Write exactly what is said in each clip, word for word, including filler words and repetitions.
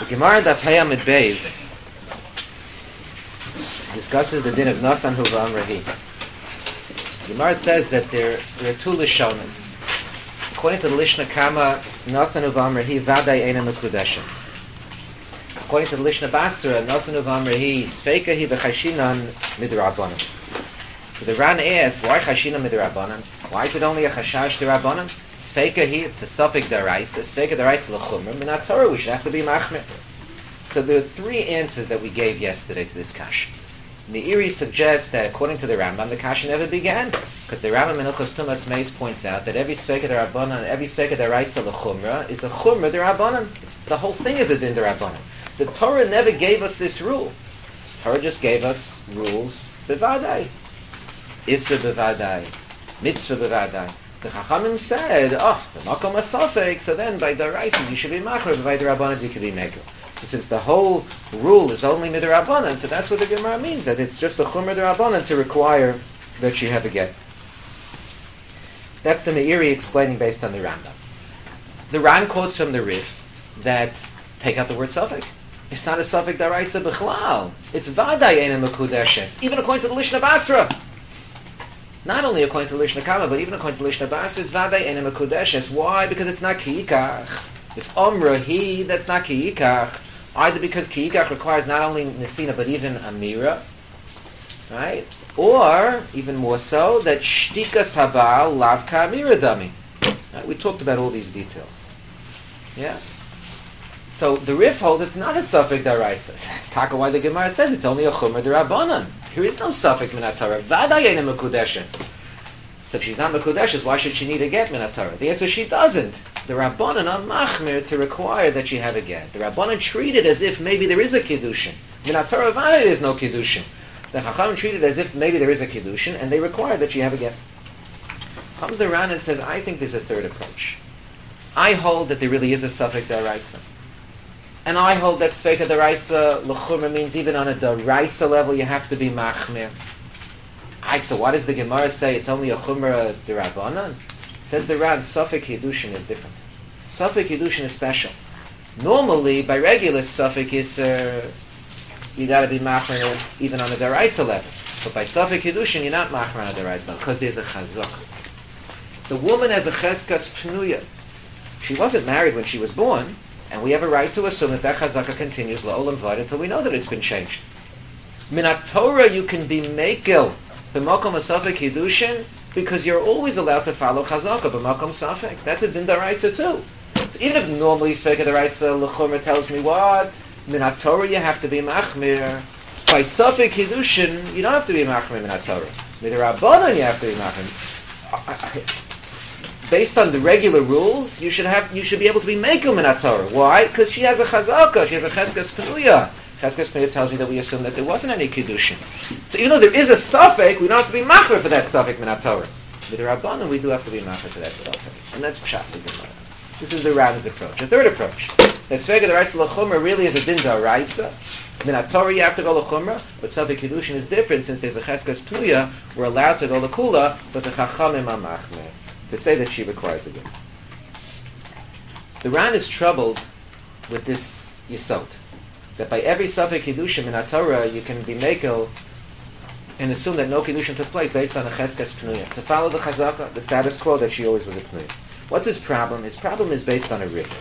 Gemara Daf Hey Amid Beis discusses the din of Nasan Hu V'Amrahi. Gemara says that there, there are two Lishonas. According to the Lishna Kama, Nasan Hu V'Amrahi Vadai Eina Mekudeshes. According to the Lishna Basra, Nasan Hu V'Amrahi Sveikahi V'Chashinan Midrabanan. So the Ran asks, why Chashinan Midrabanan? Why is it only a Chashash Dirabanan? Sveikahi, it's a suffix Daraisa. Sveika Daraisa L'chumra. Minat Torah, we should have to be Machmir. So there are three answers that we gave yesterday to this kasha. Meiri suggests that according to the Rambam, the kasha never began, because the Rambam in Ilchos Tumas Meis points out that every Sveika Darabanan, every Sveika Daraisa L'chumra is a Chumra Darabanan. The whole thing is a din Darabanan. The Torah never gave us this rule. Torah just gave us rules bevadai. Issa bevadai. Mitzvah bevadai. The Chachamim said, oh, the Makom HaSafek, so then by Daraisa you should be Machar, but by Darabanan you could be Mekel. So since the whole rule is only Midrabanan, so that's what the Gemara means, that it's just a Chumra Darabanan to require that she have a get. That's the Meiri explaining based on the Rambam. The Ran quotes from the Rif that, take out the word Safek. It's not a Safek Daraisa B'chlal. It's Vadai Eina Mekudeshes, even according to the Lishna Basra. Not only according to Lishna Kama, but even according to Lishna Basra, it's Vadai Eina Mekudeshes. Why? Because it's not Ki'ikach. If Omra, he, that's not Ki'ikach. Either because Ki'ikach requires not only Nesina, but even Amira. Right? Or, even more so, that Shtikas Habal Lavka Amira Dami. Right? We talked about all these details. Yeah? So the Rif holds it's not a Safek Daraisa. That's taka why the Gemara says it's only a Chumra Darabanan. There is no Safek Minat Torah. Vadai Eina Mekudeshes. So if she's not Mekudeshes, why should she need a get Minat Torah? The answer is she doesn't. The Rabbanan are machmir to require that she have a get. The Rabbanan treat it as if maybe there is a Kiddushin. Minat Torah Vadai there is no Kiddushin. The Chacham treat it as if maybe there is a Kiddushin, and they require that she have a get. Comes the Ran and says, I think there's a third approach. I hold that there really is a Safek Daraisa. And I hold that Sveika Daraisa L'chumra means even on a Daraisa level you have to be machmir. I, so what does the Gemara say? It's only a Chumra Darabanan? Says the Ran, Safek Hiddushin is different. Safek Hiddushin is special. Normally, by regular Safek is uh, you got to be machmir even on a Daraisa level. But by Safek Hiddushin you're not machmir on a Daraisa level because there's a chazak. The woman has a cheskas pnuya. She wasn't married when she was born. And we have a right to assume that that chazaka continues la'olam v'ad until we know that it's been changed. Minat Torah you can be mekel b'makom Safek Hiddushin because you're always allowed to follow chazaka b'makom Safek. That's a din daraisa too. So even if normally Sveika Daraisa L'chumra tells me what, Minat Torah you have to be machmir. By Safek Hiddushin you don't have to be machmir Minat Torah. Midrabanan you have to be machmir. Based on the regular rules, you should have, you should be able to be mekel Minat Torah. Why? Because she has a chazaka, she has a cheskas penuya. Cheskas penuya tells me that we assume that there wasn't any kiddushin. So even though there is a suffix, we don't have to be machmer for that suffix Minat Torah. With the Rabbanan, we do have to be machmer for that suffix, and that's pshat. This is the Ran's approach. A third approach, that Sveika Daraisa L'chumra really is a din daraisa. Minat Torah you have to go l'chumra, but suffix kiddushin is different since there's a cheskas penuya. We're allowed to go l'kula, but the chachamim are machmer to say that she requires a get. The Ran is troubled with this yisod, that by every Safek Kiddushin in Torah you can be mekel and assume that no Kiddushin took place based on a cheskas pnuya. To follow the chazaka, the status quo that she always was a pnuya. What's his problem? His problem is based on a rif.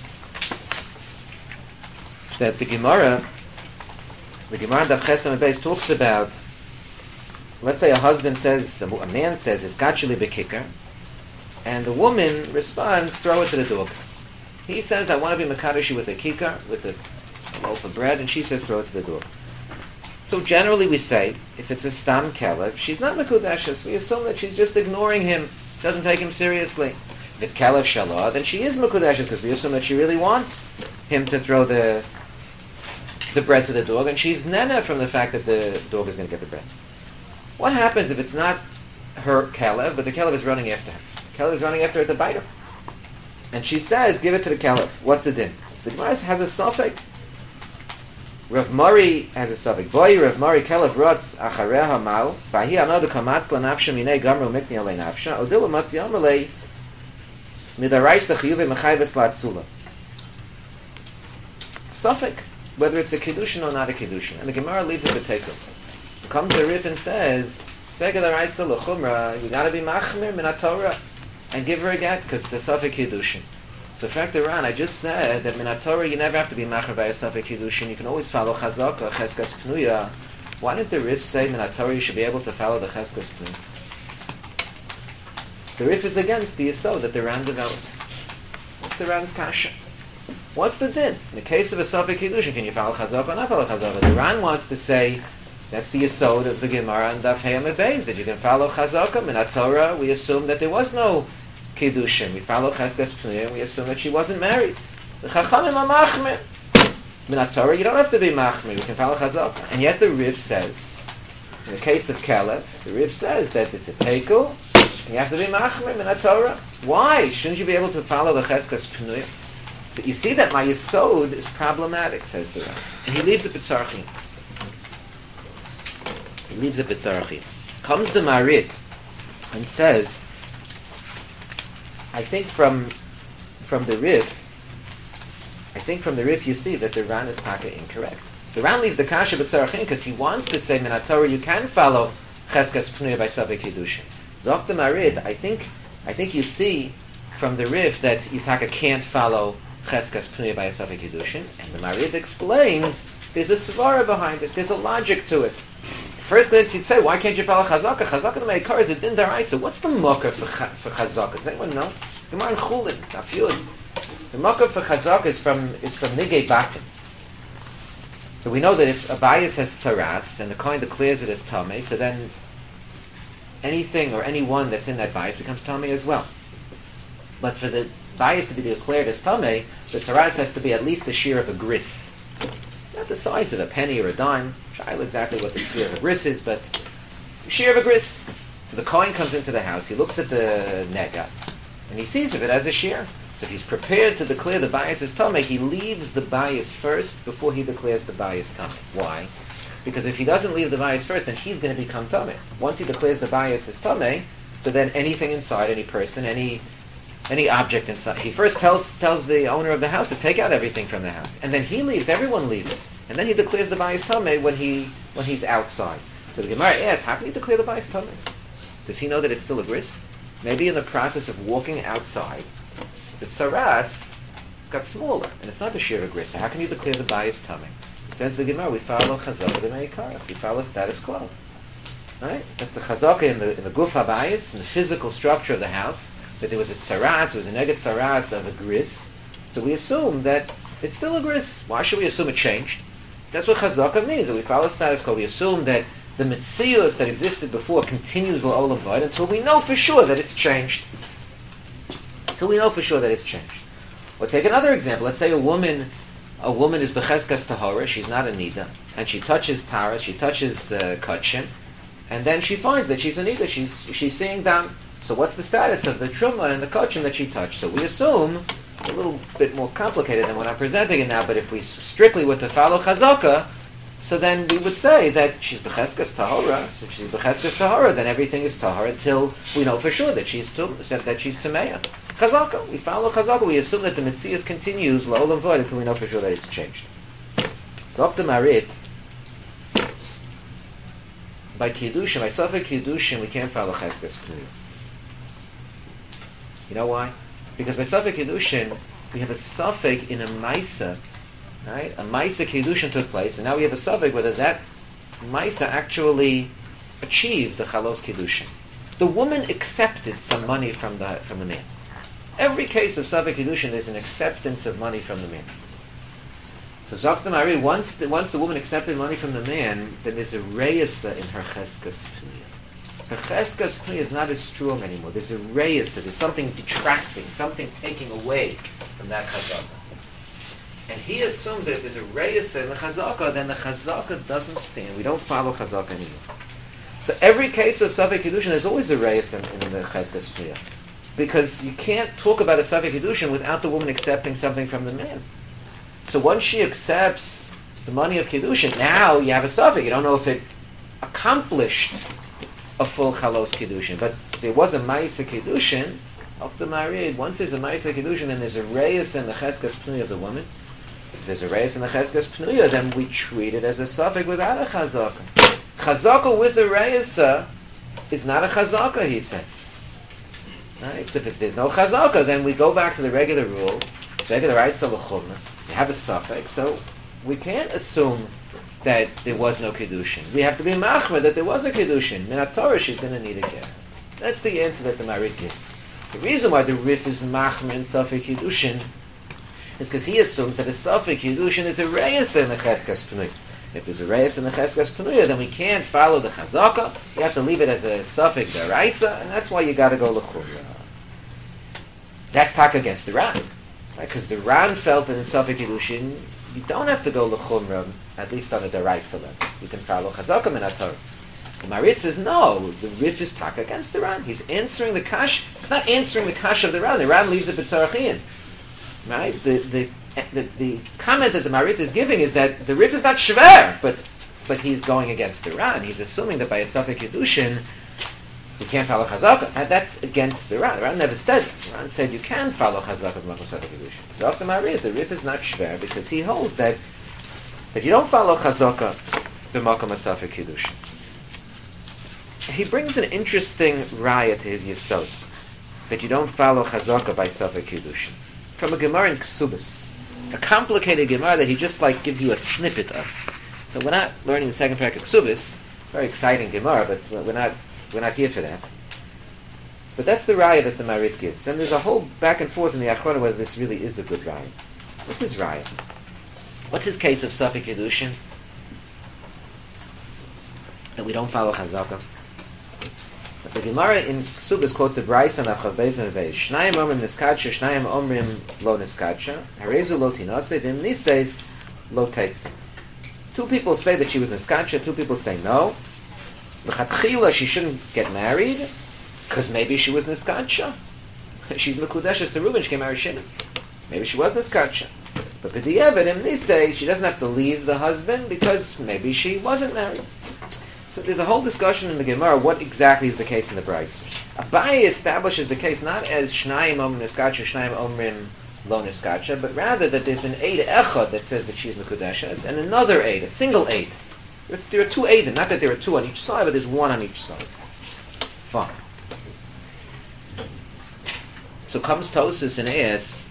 That the Gemara, the Gemara Daf Chesam Beis talks about, let's say a husband says, a man says, Iskachili bekikar, and the woman responds, throw it to the dog. He says, I want to be Makadoshi with a kikar, with a loaf of bread, and she says, throw it to the dog. So generally we say, if it's a stam kelev, she's not Mekudeshes. We assume that she's just ignoring him, doesn't take him seriously. If it's kelev shalah, then she is Mekudeshes, because we assume that she really wants him to throw the the bread to the dog, and she's nena from the fact that the dog is going to get the bread. What happens if it's not her kelev, but the kelev is running after her? Kelev is running after her to bite her. And she says, give it to the Kelev. What's the din? So the Gemara has a suffix. Rav Mari has a suffix. Boy, Rav Mari Kelev rotz achareha mal, vahi anodu kamatz lanafsha minei gamru mikni alei nafsha, odilu matzi amalei midaraisa chiyuvi mechayves latzula. suffix whether it's a Kiddushin or not a Kiddushin. And the Gemara leaves it b'tekel. Comes the Rif and says, Svega l'raisa l'chumra, you gotta be machmir min Torah and give her a get because it's a suffix Kiddushin. So factor on, I just said that min Torah you never have to be machmir by a suffix Kiddushin. You can always follow chazaka, cheskas pnuya. Why didn't the Rif say min Torah you should be able to follow the cheskas pnuya? The Rif is against the yesod that the Ran develops. What's the Ran's kasha? What's the din? In the case of a suffix Kiddushin, can you follow chazaka or not follow chazaka? The Ran wants to say that's the yesod of the Gemara and Daf Hey Amud Beis, that you can follow chazaka. Min Torah, we assume that there was no Kiddushin. We follow cheskas pnuya, we assume that she wasn't married. The Chachamim are machmir. Min Torah, you don't have to be machmir. You can follow chazaka. And yet the Rif says, in the case of Caleb, the Rif says that it's a tekel, and you have to be machmir min Torah. Why? Shouldn't you be able to follow the cheskas pnuya? So you see that my yesod is problematic, says the Rif. And he leaves it b'tzarchim. He leaves it b'tzarchim. Comes the Marit and says, I think from from the Rif, I think from the Rif you see that the Ran is taka incorrect. The Ran leaves the kasha b'tzarchim because he wants to say min Torah you can follow cheskas pnuya by suffix Kiddushin. Zok the Marit, I think I think you see from the Rif that Yitaka can't follow cheskas pnuya by a suffix Kiddushin, and the Marit explains there's a svara behind it, there's a logic to it. First glance you'd say, why can't you follow chazaka? Chazaka the Meikar is a din daraisa. What's the mucker for, for chazaka? Does anyone know? Gemara in Chulin, Daf Yud. The mucker for chazaka is from is from nigei batim. So we know that if a bias has saras and the coin declares it as tamei, so then anything or anyone that's in that bias becomes tamei as well. But for the bias to be declared as tamei, the saras has to be at least the shear of a gris. Not the size of a penny or a dime. Shaila exactly what the shear of a gris is, but shear of a gris. So the coin comes into the house, he looks at the nega, and he sees if it has a shear. So if he's prepared to declare the bias as tamei, he leaves the bias first before he declares the bias tamei. Why? Because if he doesn't leave the bias first, then he's going to become tamei. Once he declares the bias as tamei, so then anything inside, any person, any any object inside, he first tells tells the owner of the house to take out everything from the house, and then he leaves. Everyone leaves, and then he declares the bias tamei when he when he's outside. So the Gemara asks, how can you declare the bias tamei? Does he know that it's still a gris? Maybe in the process of walking outside, the tsaras got smaller, and it's not the shear of a gris. So how can you declare the bias tamei? Says the Gemara, we follow chazaka the meikar. We follow status quo. Right? That's the chazaka in the in the guf habayis, in the physical structure of the house. That there was a tsaras, there was a neged tsaras of a gris. So we assume that it's still a gris. Why should we assume it changed? That's what chazaka means. That we follow status quo. We assume that the mitzius that existed before continues la'olam v'od until we know for sure that it's changed. Until we know for sure that it's changed. Or take another example. Let's say a woman, a woman is becheskas tahora. She's not a nida, and she touches tara, she touches uh, kachim, and then she finds that she's a nida. She's she's seeing down. So what's the status of the truma and the kachim that she touched? So we assume, a little bit more complicated than what I'm presenting it now, but if we strictly were to follow chazaka, so then we would say that she's becheskas tahora. So if she's becheskas tahora, then everything is tahora until we know for sure that she's tum, that she's tameya. Chazaka, we follow chazaka. We assume that the mitzias continues la'olam v'od until we know for sure that it's changed. So up to Marit, by kiddushin, by suffix kiddushin, we can't follow cheskas pnuya. You know why? Because by suffix kiddushin, we have a suffix in a maisa, right? A maisa kiddushin took place, and now we have a suffix whether that maisa actually achieved the chalos kiddushin. The woman accepted some money from the from the man. Every case of suffix kiddushin, there's an acceptance of money from the man. So Zok the Mari, once the, once the woman accepted money from the man, then there's a reyesa in her cheskas pnuya. Her cheskas pnuya is not as strong anymore. There's a reyesa, there's something detracting, something taking away from that chazaka. And he assumes that if there's a reyesa in the chazaka, then the chazaka doesn't stand. We don't follow chazaka anymore. So every case of suffix kiddushin, there's always a reyesa in, in the cheskas pnuya. Because you can't talk about a suffix kiddushin without the woman accepting something from the man. So once she accepts the money of kiddushin, now you have a suffix. You don't know if it accomplished a full chalos kiddushin, but there was a ma'isa kiddushin. Up the marid. Once there's a ma'isa kiddushin, then there's a reyes and the cheskas pnuya of the woman. If there's a reis in the cheskes pnuya, then we treat it as a suffix without a chazaka. Chazaka with the reis is not a chazaka, he says. Right? So if there's no chazaka, then we go back to the regular rule. It's regular reisa l'chumna. You have a suffix, so we can't assume that there was no kiddushin. We have to be machmer that there was a kiddushin. Min Torah, she's going to need a ger. That's the answer that the Marit gives. The reason why the Rif is machmer in suffix kiddushin is because he assumes that a suffix kiddushin is a reis in the cheskes pnuya. If there's a reis in the cheskes pnuya, then we can't follow the chazaka. You have to leave it as a suffix deraisa, and that's why you got to go l'chumra. That's tak against the Ran, because right? the Ran felt that in suffix kiddushin you don't have to go l'chumra, at least on a deraisa level. You can follow chazaka min Torah. The Marit says no. The Rif is tak against the Ran. He's answering the kash. It's not answering the kash of the Ran. The Ran leaves it b'tzarachian. Right? The, the the the comment that the Marit is giving is that the Rif is not shver, but but he's going against the Ran. He's assuming that by a suffix kiddushin you can't follow chazaka, and that's against the Ran. The Ran never said it. The Ran said you can follow chazaka b'makom suffix kiddushin. So after Marit, the Rif is not shver because he holds that that you don't follow chazaka b'makom suffix kiddushin. He brings an interesting raya to his yesod that you don't follow chazaka by suffix kiddushin from a Gemara in Ksubas, a complicated Gemara that he just like gives you a snippet of. So we're not learning the second parak of Ksubas, very exciting Gemara, but we're not we're not here for that. But that's the raya that the Marit gives, and there's a whole back and forth in the Achronim whether this really is a good raya. What's his raya? What's his case of suffix kiddushin? That we don't follow chazaka. But the Gemara in Ksubas quotes a Bryce on Achav Beis and Veish. Shnayim omrim niskadsha, shnayim omrim lo niskadsha. Harezu lo tinase, v'im nises lo teitze. Two people say that she was niskadsha, two people say no. L'chatchila, she shouldn't get married, because maybe she was niskadsha. She's mekudeshes to Reuben, she can marry Shimon. Maybe she was niskadsha. But b'di'evet, im nisei, she doesn't have to leave the husband, because maybe she wasn't married. So there's a whole discussion in the Gemara what exactly is the case in the Bryce. Abaye establishes the case not as Shnayim Omrim Niskadsha, Shnayim Omrim Lo Niskadsha, but rather that there's an Eid Echad that says that she's Mekudeshes, and another Eid, a single Eid. There are two Eidim, not that there are two on each side, but there's one on each side. Fine. So comes Tosas and asks,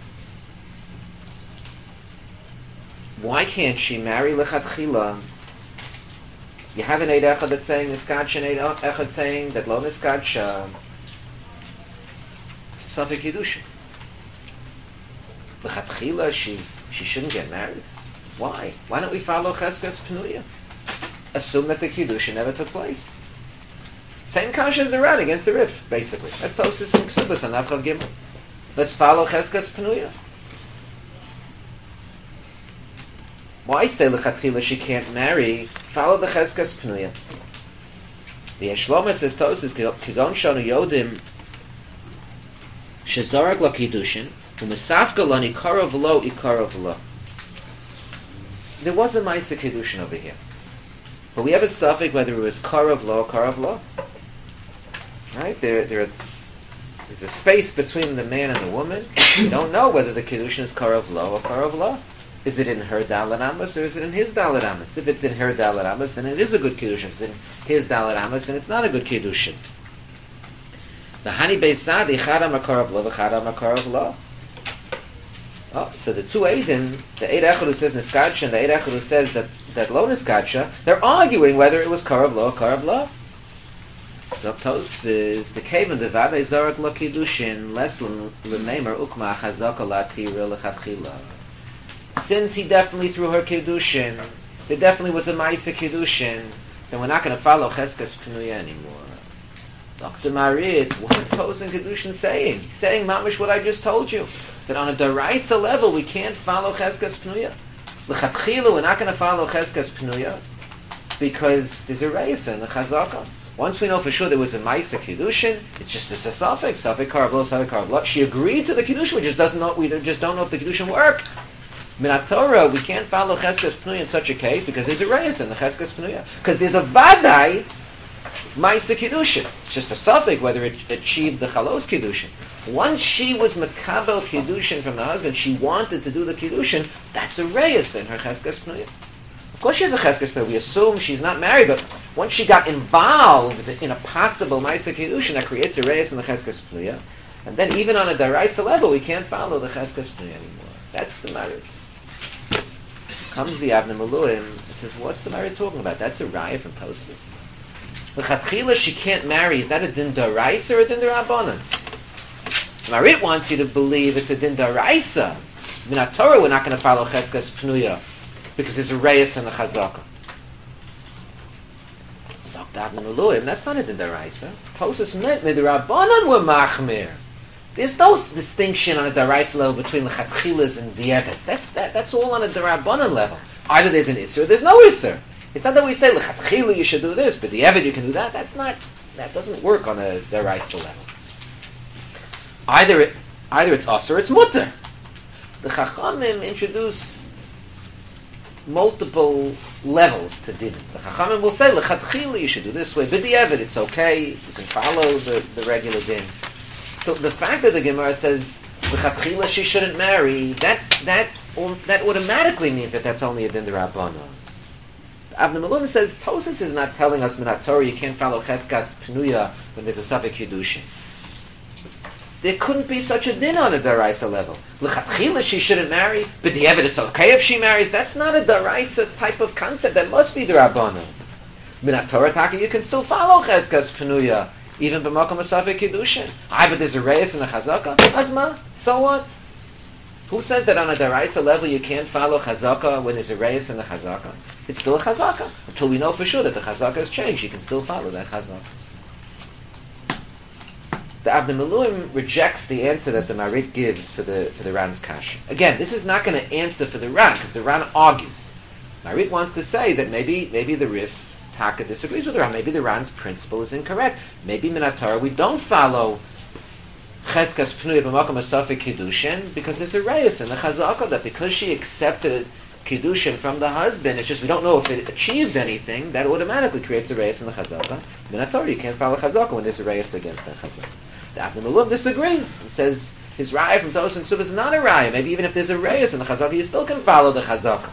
why can't she marry Lechatchila? You have an Eid Echad that's saying Niskadsha, and Eid Echad saying that Lo Niskadsha, Suffix Kiddushin. L'chatchila, she's she shouldn't get married. Why? Why don't we follow Cheskes Pnuya? Assume that the Kiddushin never took place. Same kasha as the Ran against the Rif, basically. That's Tosas and Ksubas and Achav Gimel. Let's follow Cheskes Pnuya. Why say l'chatchila she can't marry? Follow the Cheskes Pnuya. The Yeshlomo says Tosas Kigon Shonu Yodim Shezorak Lo Kiddushin U'Mesafka Lo Nikarov Lo Ikarov Lo. There was a Maisa Kiddushin over here, but we have a suffix whether it was Karov Lo or Karov Lo. Right? There, there, there's a space between the man and the woman. We don't know whether the Kiddushin is Karov Lo or Karov Lo. Is it in her Dalet Amos or is it in his Dalet Amos? If it's in her Dalet Amos, then it is a good Kiddushin. If it's in his Dalet Amos, then it's not a good Kiddushin. The Hani Beis Sadi, Chadam HaKarav Lo, Chadam HaKarav Lo. Oh, so the two Eidim, the Eid Echad who says Niskadsha and the Eid Echad who says that, that Lo Niskadsha, they're arguing whether it was Karav Lo or Karav Lo. Doktos is the cave in the Vadei Zorak Lo Kiddushin, less l'neimer ukma chazaka latira l'chatchila. Since he definitely threw her Kiddushin, there definitely was a Maisa Kiddushin, then we're not going to follow Cheskes Pnuya anymore. Doctor Marit, what's Tos and Kiddushin saying? He's saying, Mamish, what I just told you. That on a Daraisa level, we can't follow Cheskes Pnuya. L'chatchila, we're not going to follow Cheskes Pnuya, because there's a Reisa in the Chazaka. Once we know for sure there was a Maisa Kiddushin, it's just a suffix, suffix Karav Lo, suffix Karav Lo. She agreed to the Kiddushin, we just doesn't know, we just don't know if the Kiddushin worked. Min Torah, we can't follow Cheskes Pnuya in such a case because there's a Reis in the Cheskes Pnuya. Because there's a Vadai Maisa Kiddushin. It's just a suffix whether it achieved the Chalos Kiddushin. Once she was makabel kiddushin from the husband, she wanted to do the kiddushin. That's a reyes in her cheskes pnuya. Of course, she has a cheskes pnuya. We assume she's not married, but once she got involved in a possible ma'aseh kiddushin, that creates a reyes in the cheskes pnuya. And then, even on a daraisa level, we can't follow the cheskes pnuya anymore. That's the marriage. Comes the Avnei Miluim and says, "What's the marriage talking about? That's a raya from Tosfos. The chatchila she can't marry. Is that a din daraisa or a din darabanan?" Marit wants you to believe it's a din daraisa. Minat Torah, we're not going to follow cheskes pnuya because there's a reyes in the chazaka. Zok Avnei Miluim, that's not a din daraisa. Tosfos meant midrabanan were machmir. There's no distinction on a daraisa level between the chatchilas and the evets. That's that, that's all on a darabanan level. Either there's an isser, or there's no isser. It's not that we say lechatchila you should do this, but the evet you can do that. That's not. That doesn't work on a daraisa level. Either it, either it's us or it's mutter. The Chachamim introduce multiple levels to din. The Chachamim will say lechatchila you should do this way, but the evet it's okay. You can follow the, the regular din. So the fact that the Gemara says lechatchila she shouldn't marry, that that that automatically means that that's only a din d'Rabbanan. Avnei Miluim says Tosfos is not telling us minat Torah you can't follow cheskas pnuya when there's a safek kiddushin. There couldn't be such a din on a daraisa level. Lechatchila she shouldn't marry, but the evidence it's okay if she marries. That's not a daraisa type of concept. That must be d'Rabbanan. Minat Torah taka you can still follow cheskas pnuya even b'makom safek kiddushin. Ah, but there's a reyes in the chazaka. Asma, so what? Who says that on a daraisa level you can't follow chazaka when there's a reyes in the chazaka? It's still a chazaka. Until we know for sure that the chazaka has changed, you can still follow that chazaka. The Avnei Miluim rejects the answer that the Marit gives for the for the Ran's kasha. Again, this is not going to answer for the Ran, because the Ran argues. Marit wants to say that maybe maybe the Rif Taka disagrees with the Ran. Maybe the Ran's principle is incorrect. Maybe minat Torah we don't follow cheskas pnuya b'makom asafik kiddushin because there's a reyes in the chazaka that because she accepted kiddushin from the husband, it's just we don't know if it achieved anything. That automatically creates a reyes in the chazaka. Minat Torah you can't follow chazaka when there's a reyes against that chazaka. The Avnei Miluim disagrees and says his raya from Tosfos and Ksubas is not a raya. Maybe even if there's a reyes in the chazaka, you still can follow the chazaka.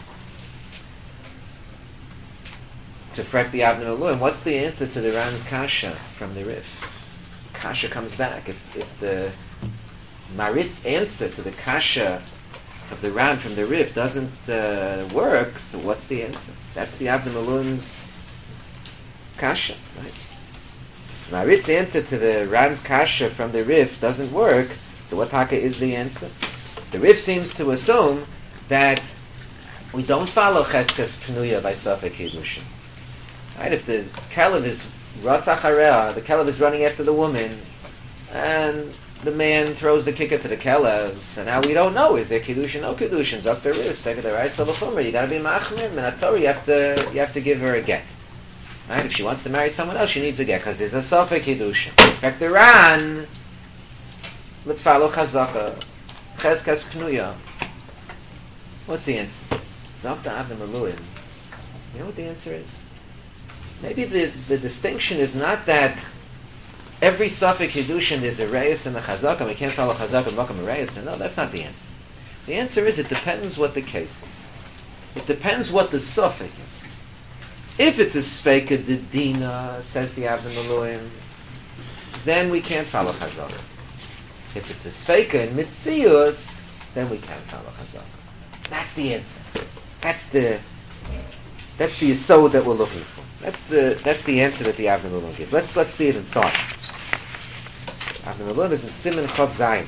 To fret the Avnei Miluim, what's the answer to the Ran's kasha from the Rif? Kasha comes back. If, if the Marit's answer to the kasha of the Ran from the Rif doesn't uh, work, so what's the answer? That's the Avnei Miluim's kasha, right? Marit's answer to the Ran's kasha from the Rif doesn't work, so what taka is the answer? The Rif seems to assume that we don't follow cheskas pnuya by safek kiddushin. Right? If the kelev is ratzach hareah, the kelev is running after the woman, and the man throws the kicker to the kelev, so now we don't know, is there kiddushin, no kiddushin, Doctor Riz, take it the right salafumra, you gotta be machmir, minat Torah, you have to, you have to give her a get. Right? If she wants to marry someone else, she needs a get, because there's a safek kiddushin. In fact, the Ran, let's follow chazaka, cheskas pnuya. What's the answer? Zokta Avnei Miluim. You know what the answer is? Maybe the, the distinction is not that every safek kiddushin is a reyes and a chazaka, and we can't follow chazaka and makam a reyes. No, that's not the answer. The answer is it depends what the case is. It depends what the safek is. If it's a sfeika dedina, says the Avnei Miluim, then we can't follow chazaka. If it's a sfeika in mitzius, then we can follow chazaka. That's the answer. That's the that's the yesod that we're looking for. That's the that's the answer that the Avnei Miluim gives. Let's let's see it in Sar. Avnei Miluim is in Siman Chav Zayin.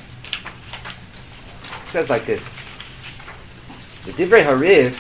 It says like this: the Divrei Harif,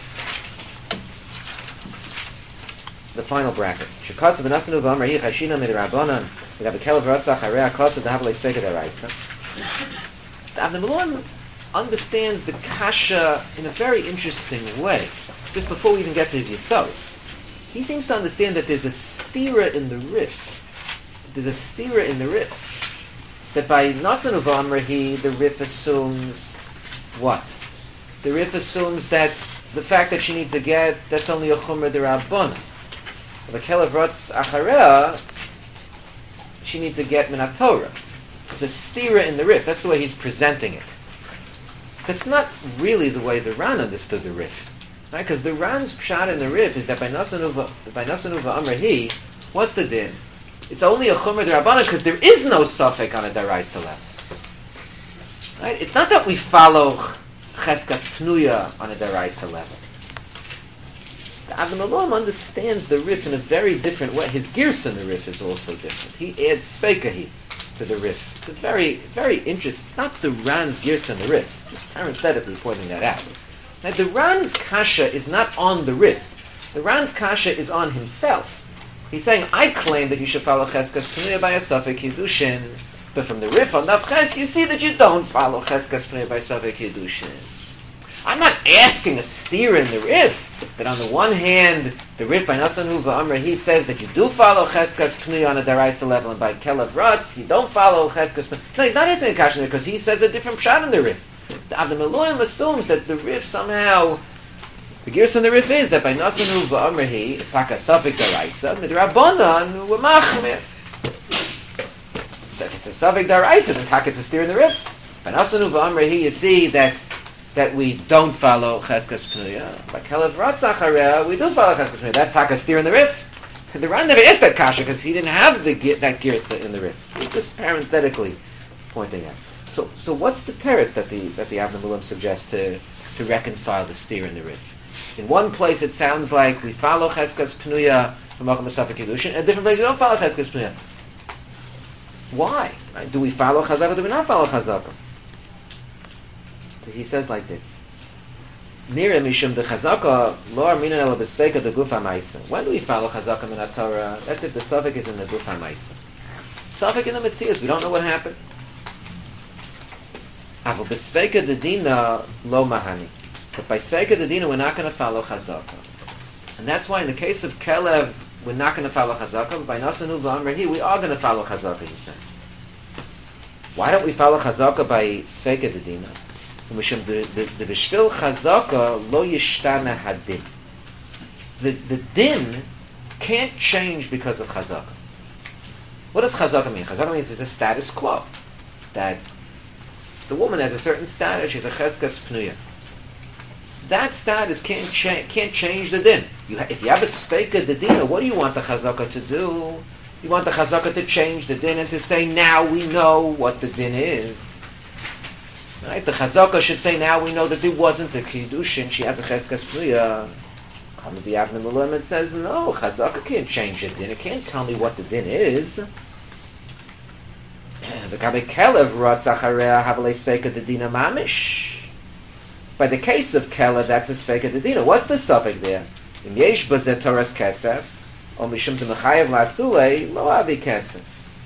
the final bracket. Shekasav v'nasanu v'amar hi chashina midrabanan v'gav kelev ratzach hareah kasav d'havlei sfeika deraisa. The Avnei Miluim understands the kasha in a very interesting way. Just before we even get to his yesod, he seems to understand that there's a stira in the Rif. There's a stira in the Rif. That by Nasan Uvamrahi, the Rif assumes what? The Rif assumes that the fact that she needs a get, that's only a chumra d'Rabbanan. If a kelev rotz achareh, she needs a get minat Torah. a stira in the Rif. That's the way he's presenting it. That's not really the way the Ran understood the Rif. Right? Because the Ran's pshat in the Rif is that by Nasanuva Amrahi, what's the din? It's only a Chumra D'Rabbanan because there is no suffix on a Daraisa level. Right? It's not that we follow Cheskas Pnuya on a Daraisa level. The Avnei Miluim understands the Rif in a very different way. His Girsa in the Rif is also different. He adds Sveikahi to the Rif. It's a very, very interesting. It's not the Ran's Girsa in the Rif. Just parenthetically pointing that out. Now, the Ran's Kasha is not on the Rif. The Ran's Kasha is on himself. He's saying, I claim that you should follow Cheskas Pnuya by a Safek Yedushin. But from the Rif on Daf Ches, you see that you don't follow Cheskas Pnuya by Safek Yedushin. I'm not asking a steer in the Rif that on the one hand, the Rif by Nasanu V'Amra, he says that you do follow Cheskas Pnuya on a Daraisa level, and by Kelev Ratz, you don't follow Cheskas Pnuya. No, he's not asking a question because he says a different pshat in the Rif. The Avnei Miluim assumes that the Rif somehow, the Girs in the Rif is that by Nasanu V'Amra, he, it's like a Safek Daraisa, Midrabanan U'Machmir. So if it's a Safek Daraisa, then Taka it's a steer in the Rif. By Nasanu V'Amra, he, you see that that we don't follow Cheskas Pnuya. By Kelev Ratz Achareh, we do follow Cheskas Pnuya. That's Taka steer in the Rif. The Ran never asked that kasha because he didn't have the that Girsa in the Rif. He's just parenthetically pointing out. So, so what's the teretz that the that the Avnei Miluim suggests to to reconcile the steer in the Rif? In one place, it sounds like we follow Cheskas Pnuya from Makom Safek Yedushin. In a different place, we don't follow Cheskas Pnuya. Why? Right? Do we follow Chazaka or do we not follow Chazaka? So he says like this. Nira mishum de Chazaka lo arminan ela b'sveika de gufa ma'isa. When do we follow Chazaka min Torah? That's if the suffix is in the gufa ma'isa. Suffix in the Metzias, we don't know what happened. Aval b'sveika de dina lo mahani. But by sveika de dina, we're not going to follow Chazaka. And that's why in the case of Kelev, we're not going to follow Chazaka. But by Nasanu V'Amrahi, we are going to follow Chazaka, he says. Why don't we follow Chazaka by sveika de dina? The the bishvil chazaka lo yishtana hadin. The the din can't change because of chazaka. What does chazaka mean? Chazaka means it's a status quo, that the woman has a certain status. She's a cheskas pnuya. That status can't cha- can't change the din. You ha- if you have a speika the din, what do you want the chazaka to do? You want the chazaka to change the din and to say now we know what the din is. Right? The Chazaka should say, now we know that there wasn't a Kiddushin, she has a Cheskas Pnuya. Comes the Avnei Miluim and says, no, Chazaka can't change the din, it can't tell me what the din is. The Kabe Kelev Ratz Achareh Havalei Sveika Dedina Mamish. By the case of Kelev, that's a Sveika Dedina. What's the suffix there? Im Yesh Bazeh Toras Kesef, or Mishum T'Mechayev Latzulei, Lo Avi Kesef.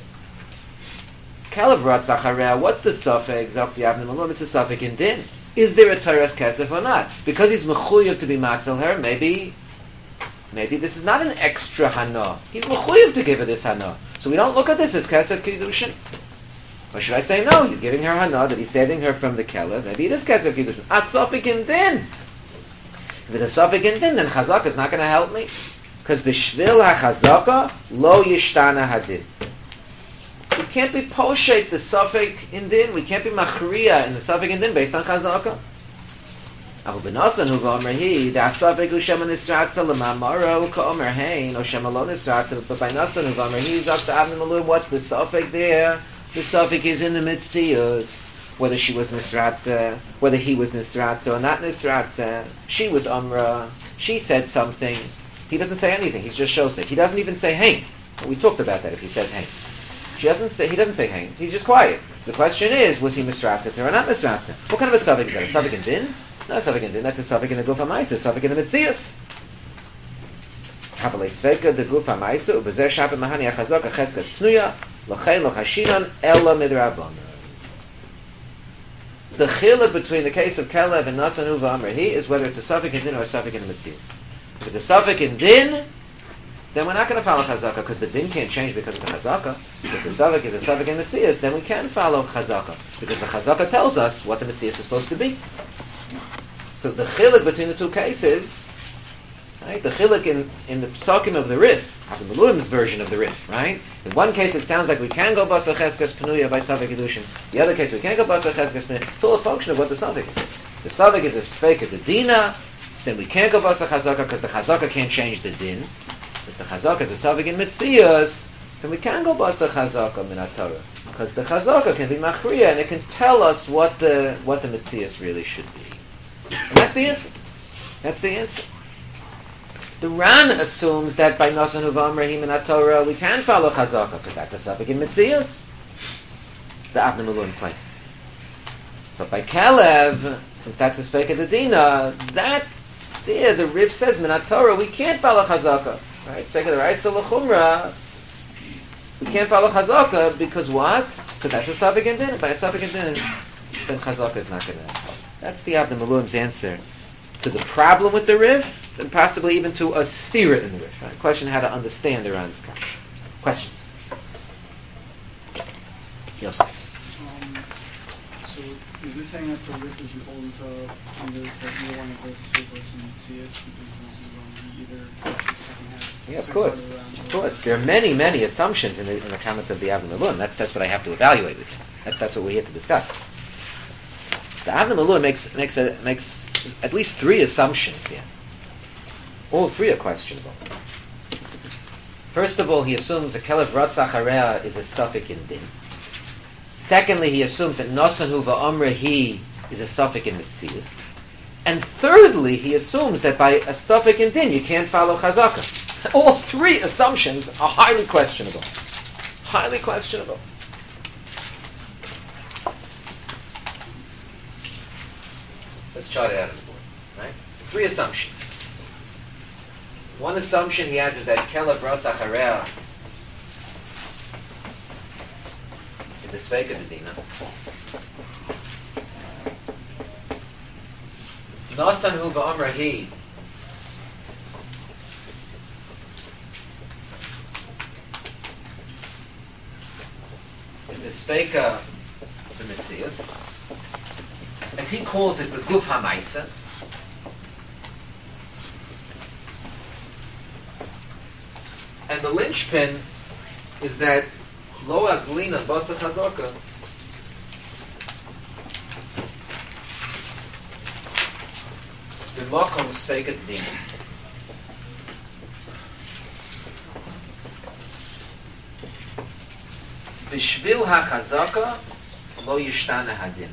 Kelev Ratz Achareh, what's the suffix of the Avnei Miluim? It's a suffix in din. Is there a Toras Kesef or not? Because he's mechuyev to be matzel her, maybe maybe this is not an extra hana. He's mechuyev to give her this hana. So we don't look at this as Kesef Kiddushin. Or should I say no, he's giving her hana, that he's saving her from the Kelev. Maybe it is Kesef Kiddushin. A suffix in din. If it's a suffix in din, then Chazaka is not going to help me. Because b'shvil ha-Chazaka lo yishtana hadin. We can't be poshet the suffix in din. We can't be machriya in the suffix in din based on chazaka. Avu b'nasan hu v'omerhi the suffix hu shema nisratza l'mamara ka'omer hein or shema lo nisratza. But by nasan hu v'omerhi is up to Avnei Miluim. What's the suffix there? The suffix is in the mitzius. Whether she was nisratza, whether he was nisratza or not nisratza, she was umra. She said something. He doesn't say anything. He just shows it. He doesn't even say hein. We talked about that. If he says hein. She doesn't say, he doesn't say hein. He's just quiet. So the question is, was he misratzet or not misratzet? What kind of a suffix is that? A suffix in din? Not a suffix in din. That's a suffix in the guf ha'maisa. A suffix in the mitzias. Habalei sveika the guf ha'maisa u'bezeh shapim mahani achazok acheskas pnuya l'chein l'chashinan ela midrabanan. The chiluk between the case of Kelev and Nasan Uva Amrahi is whether it's a suffix in din or a suffix in the mitzias. If it's a suffix in din, then we're not going to follow Chazaka because the din can't change because of the Chazaka. If the suffix is a suffix in Metzias, then we can follow Chazaka because the Chazaka tells us what the Metzias is supposed to be. So the chiluk between the two cases, Right? The chiluk in, in the psakim of the Rif, the Meluim's version of the Rif, right? In one case it sounds like we can go Basar Cheskes Penuya by Safek Kedushin. The other case we can't go Basar Cheskes Penuya. It's all a function of what the Safek is. If the Safek is a Sfeik of the Dina, then we can't go Basar Chazaka because the Chazaka can't change the Din. If the Chazaka is a Safek in Metzias, then we can go Basar Chazaka Min HaTorah. Because the Chazaka can be Machriya and it can tell us what the what the Metzias really should be. And that's the answer. That's the answer. The Ran assumes that by Nasan Uvam Rahim and Torah we can follow Chazaka because that's a suffix in Metzias. The Avnei Miluim claims. But by Kalev, since that's a Sfeik of the Dina, that there the Riv says Min Torah we can't follow Chazaka. Right? Sfeik of the Raisa L'Chumra, we can't follow Chazaka because what? Because that's a suffix in Din. By a suffix in Din, then Chazaka is not going to. That's the Avnei Miluim's answer to the problem with the Riv. And possibly even to a stira in the Rif. Right? Question how to understand the Ran's Kash. Questions? Yosef. Um, so, is this saying that the Rif is beholden to either that either one of those Sivos and Metzias, either the second half? Yeah, of course. Of course. There are many, many assumptions in the, in the comment of the Avnei Miluim. That's, that's what I have to evaluate with you. That's, that's what we're here to discuss. The Avnei Miluim makes, makes, a, makes at least three assumptions here. All three are questionable. First of all, he assumes that Kelev Ratzach Hareah is a suffix in Din. Secondly, he assumes that Nosan Huva Omra He is a suffix in Metzias. And thirdly, he assumes that by a suffix in Din, you can't follow Chazaka. All three assumptions are highly questionable. Highly questionable. Let's chart it out on the board. Right? Three assumptions. One assumption he has is that Kelev Ratzach Hareah is a Sfeik of the Dina. Nasan Hu V'Amra Hi is a Sfeik of the Metzias. As he calls it, B'Guf HaMaisa. And the linchpin is that Lo Azlina Basa Chazaka B'Makom Sfeikat Din. B'Shvil HaChazaka Lo Yishtana Hadin.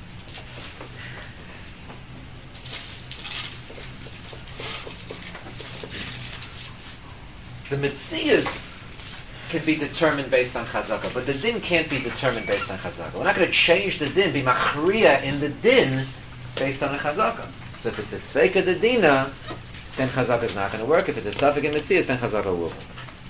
The Metzias can be determined based on Chazaka, but the Din can't be determined based on Chazaka. We're not going to change the Din, be Machriya in the Din based on a Chazaka. So if it's a Sfeika de Dina, then Chazaka is not going to work. If it's a Suffix in Metzias, then Chazaka will work.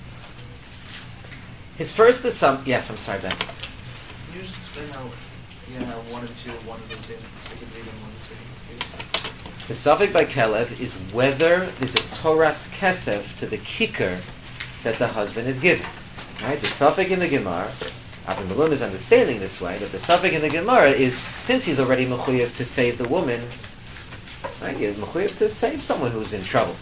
His first assumption... Yes, I'm sorry, Ben. Can you just explain how, yeah, how one and two, one is a Din, Sfeika de Dina, and one is a Sfeika Metzias? The suffix by Kelev is whether there's a Toras Kesef to the kicker that the husband is given. Right? The suffix in the Gemara, Avnei Miluim is understanding this way, that the suffix in the Gemara is, since he's already mechuyev to save the woman, right? He's mechuyev to save someone who's in trouble.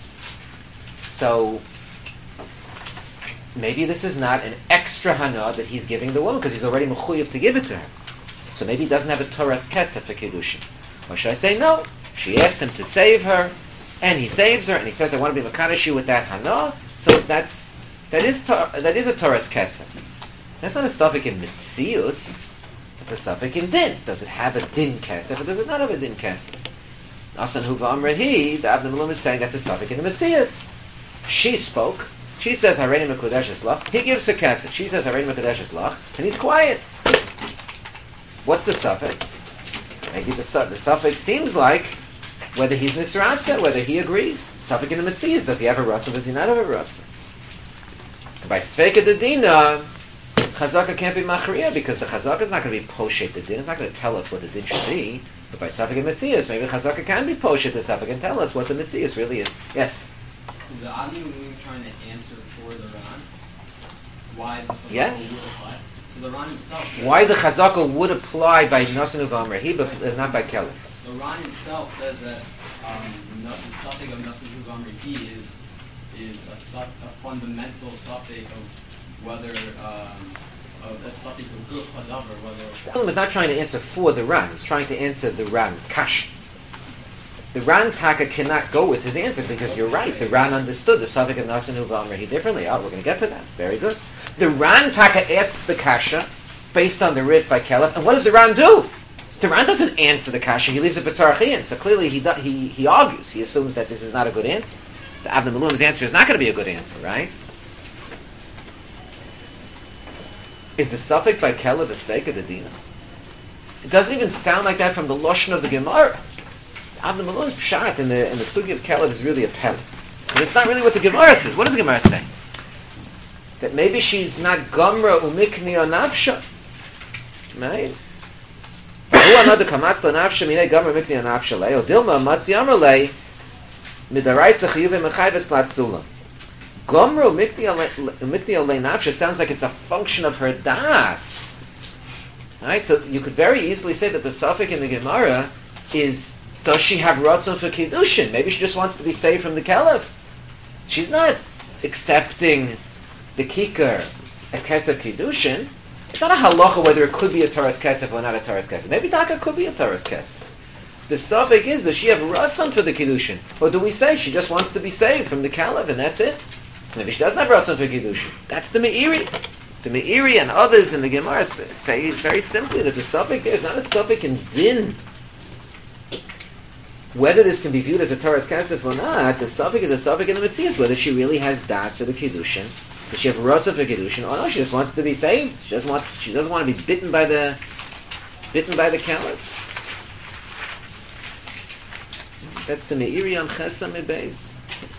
So, maybe this is not an extra hana that he's giving the woman, because he's already mechuyev to give it to her. So maybe he doesn't have a Toras Kesef for Kiddushin. Or should I say no? She asked him to save her, and he saves her, and he says, I want to be Makadosh with that hana, so that's, that is that is a Toras Kesef. That's not a suffix in Metzius, it's a suffix in Din. Does it have a Din Kesef, or does it not have a Din Kesef? Asan Hu V'Amra Hi, the Avnei Miluim is saying that's a suffix in the Metzius. She spoke, she says, Hareini Mekudesh Eslach, he gives her Kesef, she says, Hareini Mekudesh Eslach, and he's quiet. What's the suffix? Maybe the, su- the suffix seems like whether he's Nisratza, whether he agrees. Suffix in the Metzias, does he have a Ratzah, does he not have a Ratzah? By Sfeika de Dina, Chazaka can't be Machriya, because the Chazaka is not going to be Poshet the Din, it's not going to tell us what the Din should be. But by Suffix in Metzias, maybe Chazaka can be Poshet the Suffix and tell us what the Metzias really is. Yes? Is the Avnei Miluim trying to answer for the Ran? Why the Chazaka Yes. would apply? So the Ran himself says, Why the Chazaka would apply by Nasan Uvam Rahi, but not by Kelev. the Ran itself says that um, the, the suffix of Nasan Hugamri is is a, su- a fundamental suffix of whether um, of a suffix of Guf Hadavar, whether. The Rambam is not trying to answer for the Ran. He's trying to answer the Ran's kash. The Ran Taka cannot go with his answer because you're right. The Ran understood the suffix of Nasan Hugamri differently. Oh, we're going to get to that. Very good. The Ran Taka asks the kasha based on the Rif by Caleb, and what does the Ran do? The Ran doesn't answer the kasha. He leaves it b'tzarachian. So clearly he, do, he he argues. He assumes that this is not a good answer. The Avnei Malum's answer is not going to be a good answer, right? Is the suffix by Caleb a steak of the Dina? It doesn't even sound like that from the Lashon of the Gemara. Avnei Malum's pshat in the in the sugi of Caleb is really a pellet. And it's not really what the Gemara says. What does the Gemara say? That maybe she's not Gomra umikni or nafsha. Right? Hu another kamatz la nafsha minei Gomra umikni or nafsha lei. O dilma matzi amar lei midaraisa chiyuvim mechayves latzula. Gomra umikni or lei nafsha sounds like it's a function of her das. Right? So you could very easily say that the suffix in the Gemara is, does she have ratzon for kiddushin? Maybe she just wants to be saved from the caliph. She's not accepting the kikar as kesef kiddushin. It's not a halacha whether it could be a Torah's kesef or not a Torah's kesef. Maybe Daka could be a Torah's kesef. The suffix is, does she have ratzon for the kiddushin? Or do we say she just wants to be saved from the caliph and that's it? Maybe she doesn't have ratzon for kiddushin. That's the Meiri. The Meiri and others in the Gemara say very simply that the suffix is not a suffix in din. Whether this can be viewed as a Torah's kesef or not, the suffix is a suffix in the Metzias, whether she really has das for the kiddushin. Does she have ratzon for kiddushin? Or no, she just wants to be saved. She doesn't want. She doesn't want to be bitten by the bitten by the caliph. That's the Meiri on Chesam Beis.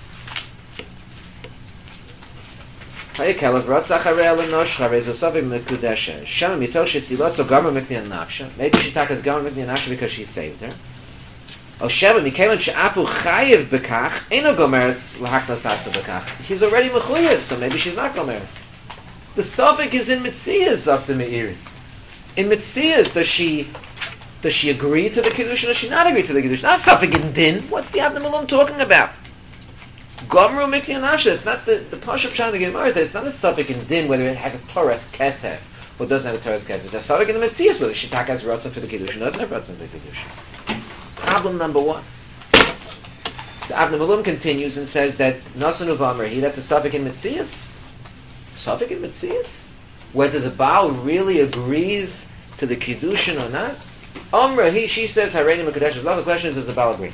Hay caliph ratzach harei l'nosh harei zosavim mekudesha. Shem mitoch shetzilos o gamar mikni nafsha. Maybe she takas gamar mikni nafsha because she saved her. O sheva mikevan she'afu chayiv bekach eno gomeres lahaknos atzu bekach. She's already mechuyev, so maybe she's not gomeres. The suffix is in Metzias of the Meiri. In Metzias, does she does she agree to the kiddushin or does she not agree to the kiddushin? Not suffix in din. What's the Avnei Malum talking about? Gomru mikni nafsha. It's not the the pashup pshat of the Gemara. It's not a suffix in din whether it has a Torah's kesef or doesn't have a Torah's kesef. It's a suffix in the Metzias whether she takas ratzon for the kiddushin or doesn't have ratzon for the kiddushin. Problem number one. The Avnei Malum continues and says that Nasan Uvamrahi, that's a suffix in Metzias. Suffix in Metzias? Whether the Baal really agrees to the Kiddushin or not? Amrahi, she says, Hareini Mekadesh. The question is, does the Baal agree?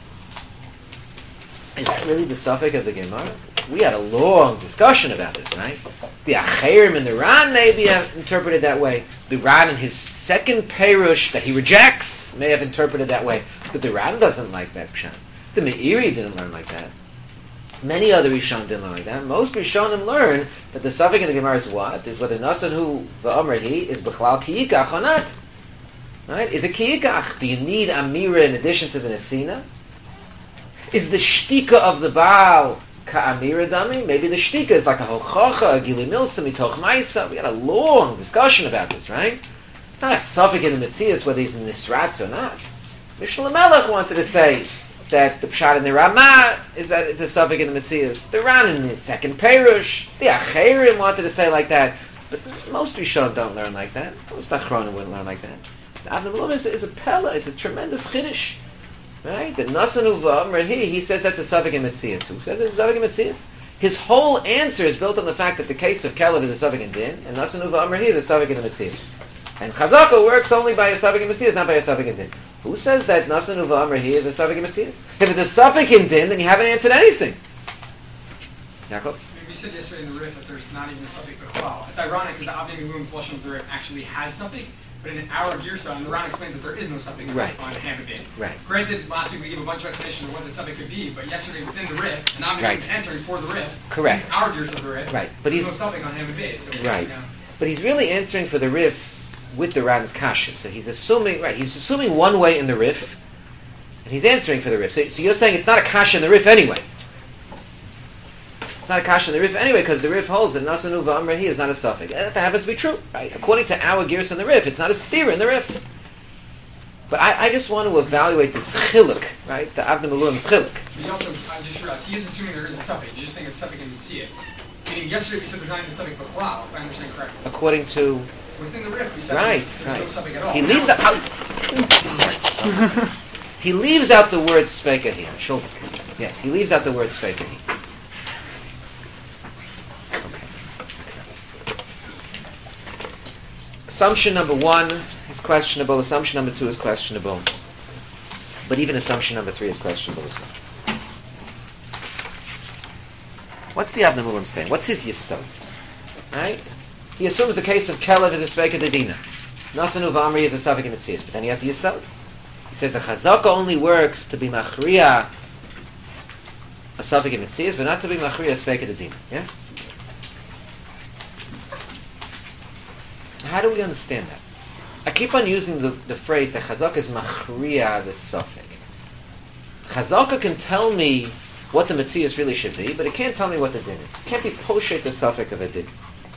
Is that really the suffix of the Gemara? We had a long discussion about this, right? The Acherim and the Ran maybe have interpreted that way. The Ran in his second Perush that he rejects may have interpreted that way. But the Ran doesn't like that pshat. The Meiri didn't learn like that. Many other Rishonim didn't learn like that. Most Rishonim learn that the suffix in the Gemara is what? Is whether Nasan Hu v'Amrahi is B'chlal Kiyikach or not. Right? Is it Kiyikach? Do you need Amira in addition to the Nesina? Is the Shtika of the Baal Ka'amira Dami? Maybe the Shtika is like a Hochacha, a Gili Milsa, Mitoch Maisa. We had a long discussion about this, right? It's not a suffix in the Metzias whether he's in Nisratz or not. Mishnah Melech wanted to say that the Pshat in the Ramah is that it's a suffix in the Metzias. The Ran in his second Perush, the Acherim wanted to say like that. But most Rishonim don't learn like that. Most Achronim wouldn't learn like that. The Avnei Malum is, is a Pella, is a tremendous Chiddush. Right? The Nasan Uvamrahi, he, he says that's a suffix in Metzias. Who says it's a suffix in Metzias? His whole answer is built on the fact that the case of Caleb is a suffix in Din, and Nasan Uvamrahi is a suffix in the Metzias. And Chazaka works only by a suffix in Metzias, not by a suffix in Din. Who says that Nasan Uvamrahi is a suffix in Metzias? If it's a suffix in Din, then you haven't answered anything. Yaakov? We said yesterday in the Rif that there's not even a suffix b'chlal. It's ironic because the Avnei Malum's Lashon of the Rif actually has something, but in our Girsa, and the Ran explains that there is no suffix Right. on Hamid. Right. Granted, last week we gave a bunch of explanation of what the suffix could be, but yesterday within the Rif, and Avnei Right. Malum answering for the Rif. Correct. It's our Girsa of the Rif. Right. But there's he's- no suffix on Hamid. So Right. You know, But he's really answering for the Rif with the Ran's Kasha. So he's assuming, right, he's assuming one way in the Rif, and he's answering for the Rif. So, so you're saying it's not a Kasha in the Rif anyway. It's not a Kasha in the Rif anyway, because the Rif holds that Nasan Uvamrahi is not a suffix. That happens to be true, right? According to our Gears in the Rif, it's not a steer in the Rif. But I, I just want to evaluate this chiluk, right? The Avnei Miluim's chiluk. He also, I just realized, he is assuming there is a suffix. He's just saying a suffix in Mitzias. Meaning, yesterday we said there's not even a suffix b'chlal, if I understand correctly. According to... Within the riff, we said Right, there's, there's right. no suffix at all. He leaves out... he leaves out the word sveka here. Shul- Yes, he leaves out the word sveka here. Okay. Assumption number one is questionable. Assumption number two is questionable. But even assumption number three is questionable as well. What's the Avnei Miluim saying? What's his yisod? Right? He assumes the case of Kelev is a sveka dedina. Nasan uvamri is a suffix in Mitzias. But then he has a yisod. He says the chazaka only works to be machriya a suffix in Mitzias, but not to be machriya a sveka dedina. Yeah? How do we understand that? I keep on using the, the phrase that chazaka is machriya the suffix. Chazaka can tell me what the Metzias really should be, but it can't tell me what the din is. It can't be poshet the suffix of a din.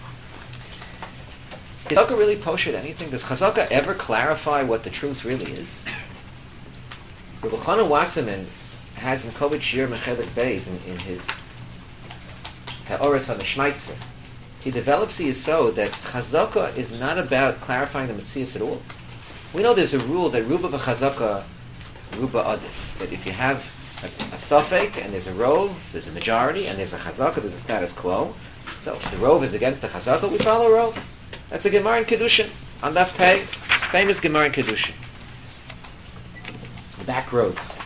Is Chazaka really poshet anything? Does Chazaka ever clarify what the truth really is? Rabbi Chanan Wasserman has in Kovod Shir Mechelik Beis in, in his Ha'oros on the Shmaitzer, he develops the yisod that Chazaka is not about clarifying the Metzias at all. We know there's a rule that Ruba v'Chazaka, Ruba Adif, that if you have a, a suffix and there's a rov, there's a majority, and there's a Chazaka, there's a status quo. So if the rov is against the Chazaka, we follow rov. That's a Gemara in Kedushin. On that pay, famous Gemara in Kedushin. The back roads.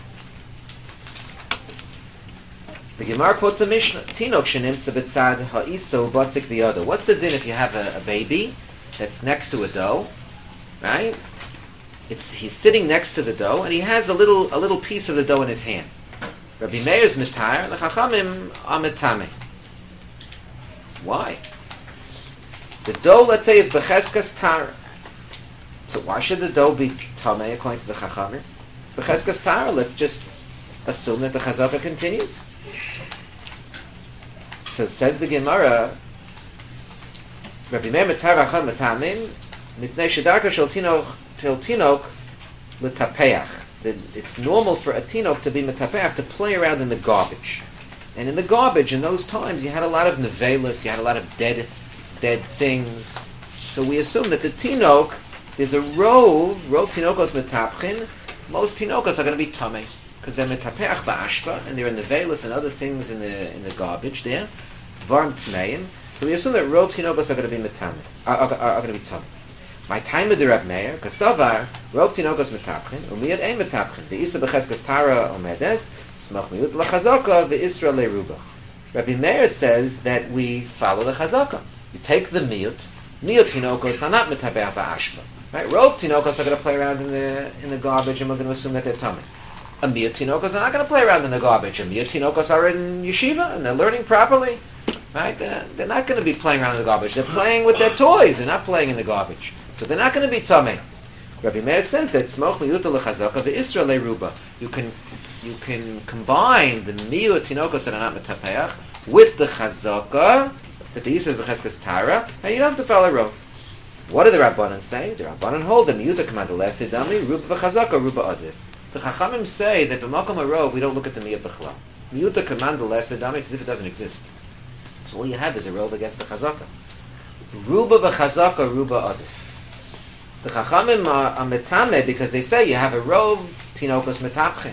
The Gemara quotes a Mishnah. Tinok shenimtza b'tzad ha'iso b'tzik b'yodo. What's the din if you have a, a baby that's next to a dough, right? It's he's sitting next to the dough and he has a little a little piece of the dough in his hand. Rabbi Meir's mitar, the Chachamim are metame. Why? The dough, let's say, is becheskas tara. So why should the dough be tameh according to the Chachamim? It's becheskas tara. Let's just assume that the Chazaka continues. So says the Gemara, Rabbi Meir mitar v'achad metamin, mitnei shedarka shel tinok tel tinok l'tapeach. It's normal for a tinok to be metapeach, to play around in the garbage. And in the garbage, in those times, you had a lot of nevelas, you had a lot of dead dead things. So we assume that the tinok, there's a rov, rov tinokos metapchin, most tinokos are going to be tamei, because they're metapeach ba'ashpa, and they're in nevelas and other things in the in the garbage there, varm tmeim. So we assume that rov tinokos are going to be metame, are, are, are, are going to be tamei. My time of the Reb Meir, kasavar, rov tinokos metapchin, umiyad ein metapchin, the isa b'cheskas tara omedes, smach miut l'chazaka, v'isra le'ruba. Rabbi Meir says that we follow the chazaka. You take the miut, miut tinokos are not metabeach ba'ashpa. Right? Rov tinokos are going to play around in the in the garbage, and we're going to assume that they're tamei. A miut tinokos are not going to play around in the garbage. A miut tinokos are in yeshiva, and they're learning properly. Right? They're, they're not going to be playing around in the garbage. They're playing with their toys. They're not playing in the garbage. So they're not going to be tamei. Rabbi Meir says that smoch miut l'chazaka v'isra le'ruba. You can you can combine the miut tinokos that are not metapeach with the chazaka that the Yisrael is b'cheskas tara, and you don't have to follow rov. What do the Rabbanan say? The Rabbanan hold the miuta command l'esed dami ruba v'chazaka ruba adif. The Chachamim say that b'makom harov we don't look at the miut b'chlal. Miuta command l'esed dami as if it doesn't exist. So all you have is a rov against the chazaka. Ruba v'chazaka ruba adif. The Chachamim are, are metame because they say you have a rov tinokos metapchin.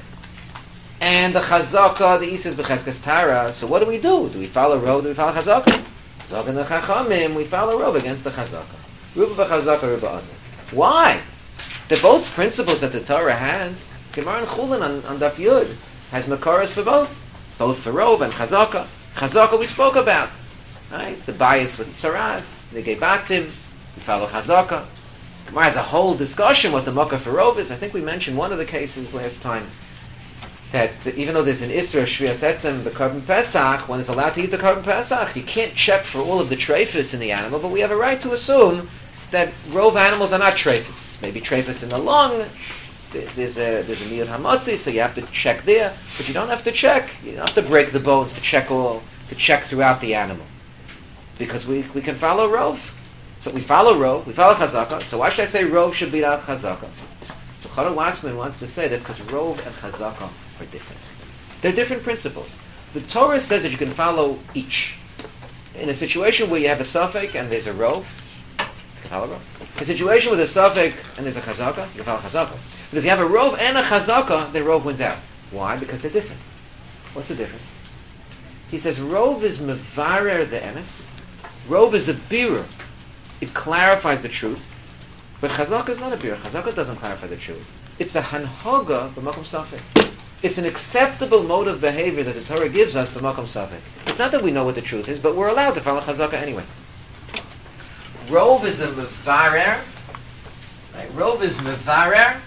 And the chazaka, the Yisrael is b'cheskas tara. So what do we do? Do we follow rov? Do we follow chazaka? Zog in the Chachamim, we follow rov against the chazaka. Ruba b'chazaka, ruba adif. Why? They're both principles that the Torah has. Gemara and Chulin on, on Daf Yud has makaras for both. Both for rov and chazaka. Chazaka we spoke about. Right? The bias with tzaras, the gebatim, we follow chazaka. Gemara has a whole discussion what the makar for rov is. I think we mentioned one of the cases last time. That uh, even though there's an Isra Shvias Etzem, the Korban Pesach, one is allowed to eat the Korban Pesach. You can't check for all of the trephis in the animal, but we have a right to assume that rov animals are not trephis. Maybe trephis in the lung, th- there's a there's a miyud hamotzi, so you have to check there, but you don't have to check. You don't have to break the bones to check all, to check throughout the animal. Because we, we can follow rov. So we follow rov, we follow chazaka, so why should I say rov should beat out chazaka? So Chara Wassman wants to say that's because Rov and Chazaka are different. They're different principles. The Torah says that you can follow each. In a situation where you have a suffix and there's a Rov, you can follow Rov. A situation with a suffix and there's a Chazaka, you can follow Chazaka. But if you have a Rov and a Chazaka, then Rov wins out. Why? Because they're different. What's the difference? He says Rov is mevarer the emes. Rov is a birur. It clarifies the truth. But Chazaka is not a birur. Chazaka doesn't clarify the truth. It's a hanhoga b'makom safek. It's an acceptable mode of behavior that the Torah gives us b'makom safek. It's not that we know what the truth is, but we're allowed to follow Chazaka anyway. Rov is a mevarer. Right? Rov is mevarer.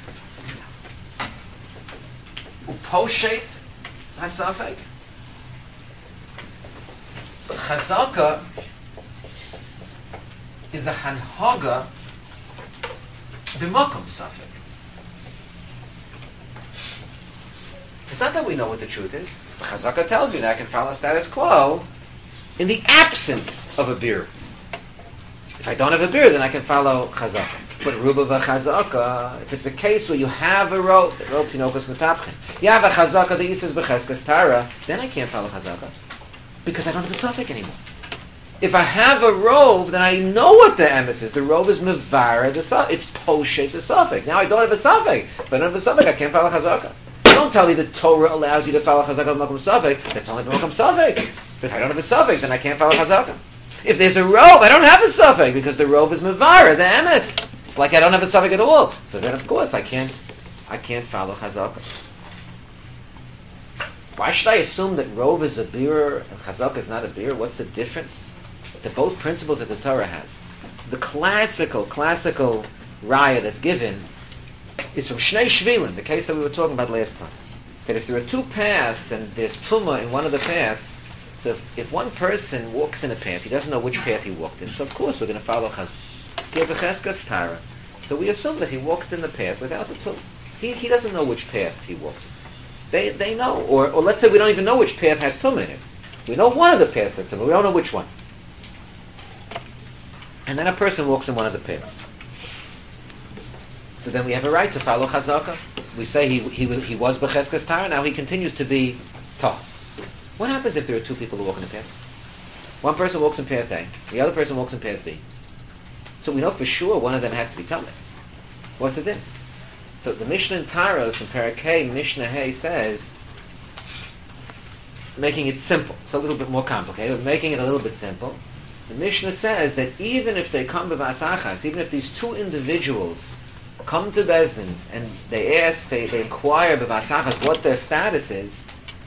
Uposhet hasafek. But Chazaka is a hanhoga b'makom safek. It's not that we know what the truth is. Chazaka tells me that I can follow status quo in the absence of a bir. If I don't have a bir, then I can follow Chazaka. But Ruba v'Chazaka, if it's a case where you have a rope, the rope tinokos metapchen, you have a Chazaka that uses b'cheskas tara, then I can't follow Chazaka because I don't have a suffix anymore. If I have a rove, then I know what the emes is. The rove is mevara the suffix. It's poshet the suffix. Now I don't have a suffix. If I don't have a suffix, I can't follow Chazaka. Don't tell me the Torah allows you to follow Chazaka b'makom suffix. That's only b'makom suffix. But if I don't have a suffix, then I can't follow Chazaka. If there's a rove, I don't have a suffix because the rove is mevara the emes. It's like I don't have a suffix at all. So then, of course, I can't, I can't follow Chazaka. Why should I assume that rove is a bir and Chazaka is not a bir? What's the difference? The both principles that the Torah has. The classical, classical raya that's given is from Shnei Shvilin, the case that we were talking about last time. That if there are two paths and there's tumah in one of the paths, so if, if one person walks in a path, he doesn't know which path he walked in, so of course we're going to follow Chazaka. He has a cheskas tara. So we assume that he walked in the path without the tumah. He, he doesn't know which path he walked in. They, they know. Or, or let's say we don't even know which path has tumah in it. We know one of the paths has tumah, we don't know which one. And then a person walks in one of the paths. So then we have a right to follow Chazaka. We say he he was he was b'cheskas tara, now he continues to be tah. What happens if there are two people who walk in the paths? One person walks in path A, the other person walks in path B. So we know for sure one of them has to be tameh. What's the din? So the Mishnah in Taros in Parakeh Mishnah Hay says, making it simple. It's a little bit more complicated, but making it a little bit simple. The Mishnah says that even if they come b'vasachas, even if these two individuals come to Bezdin and they ask, they, they inquire b'vasachas what their status is,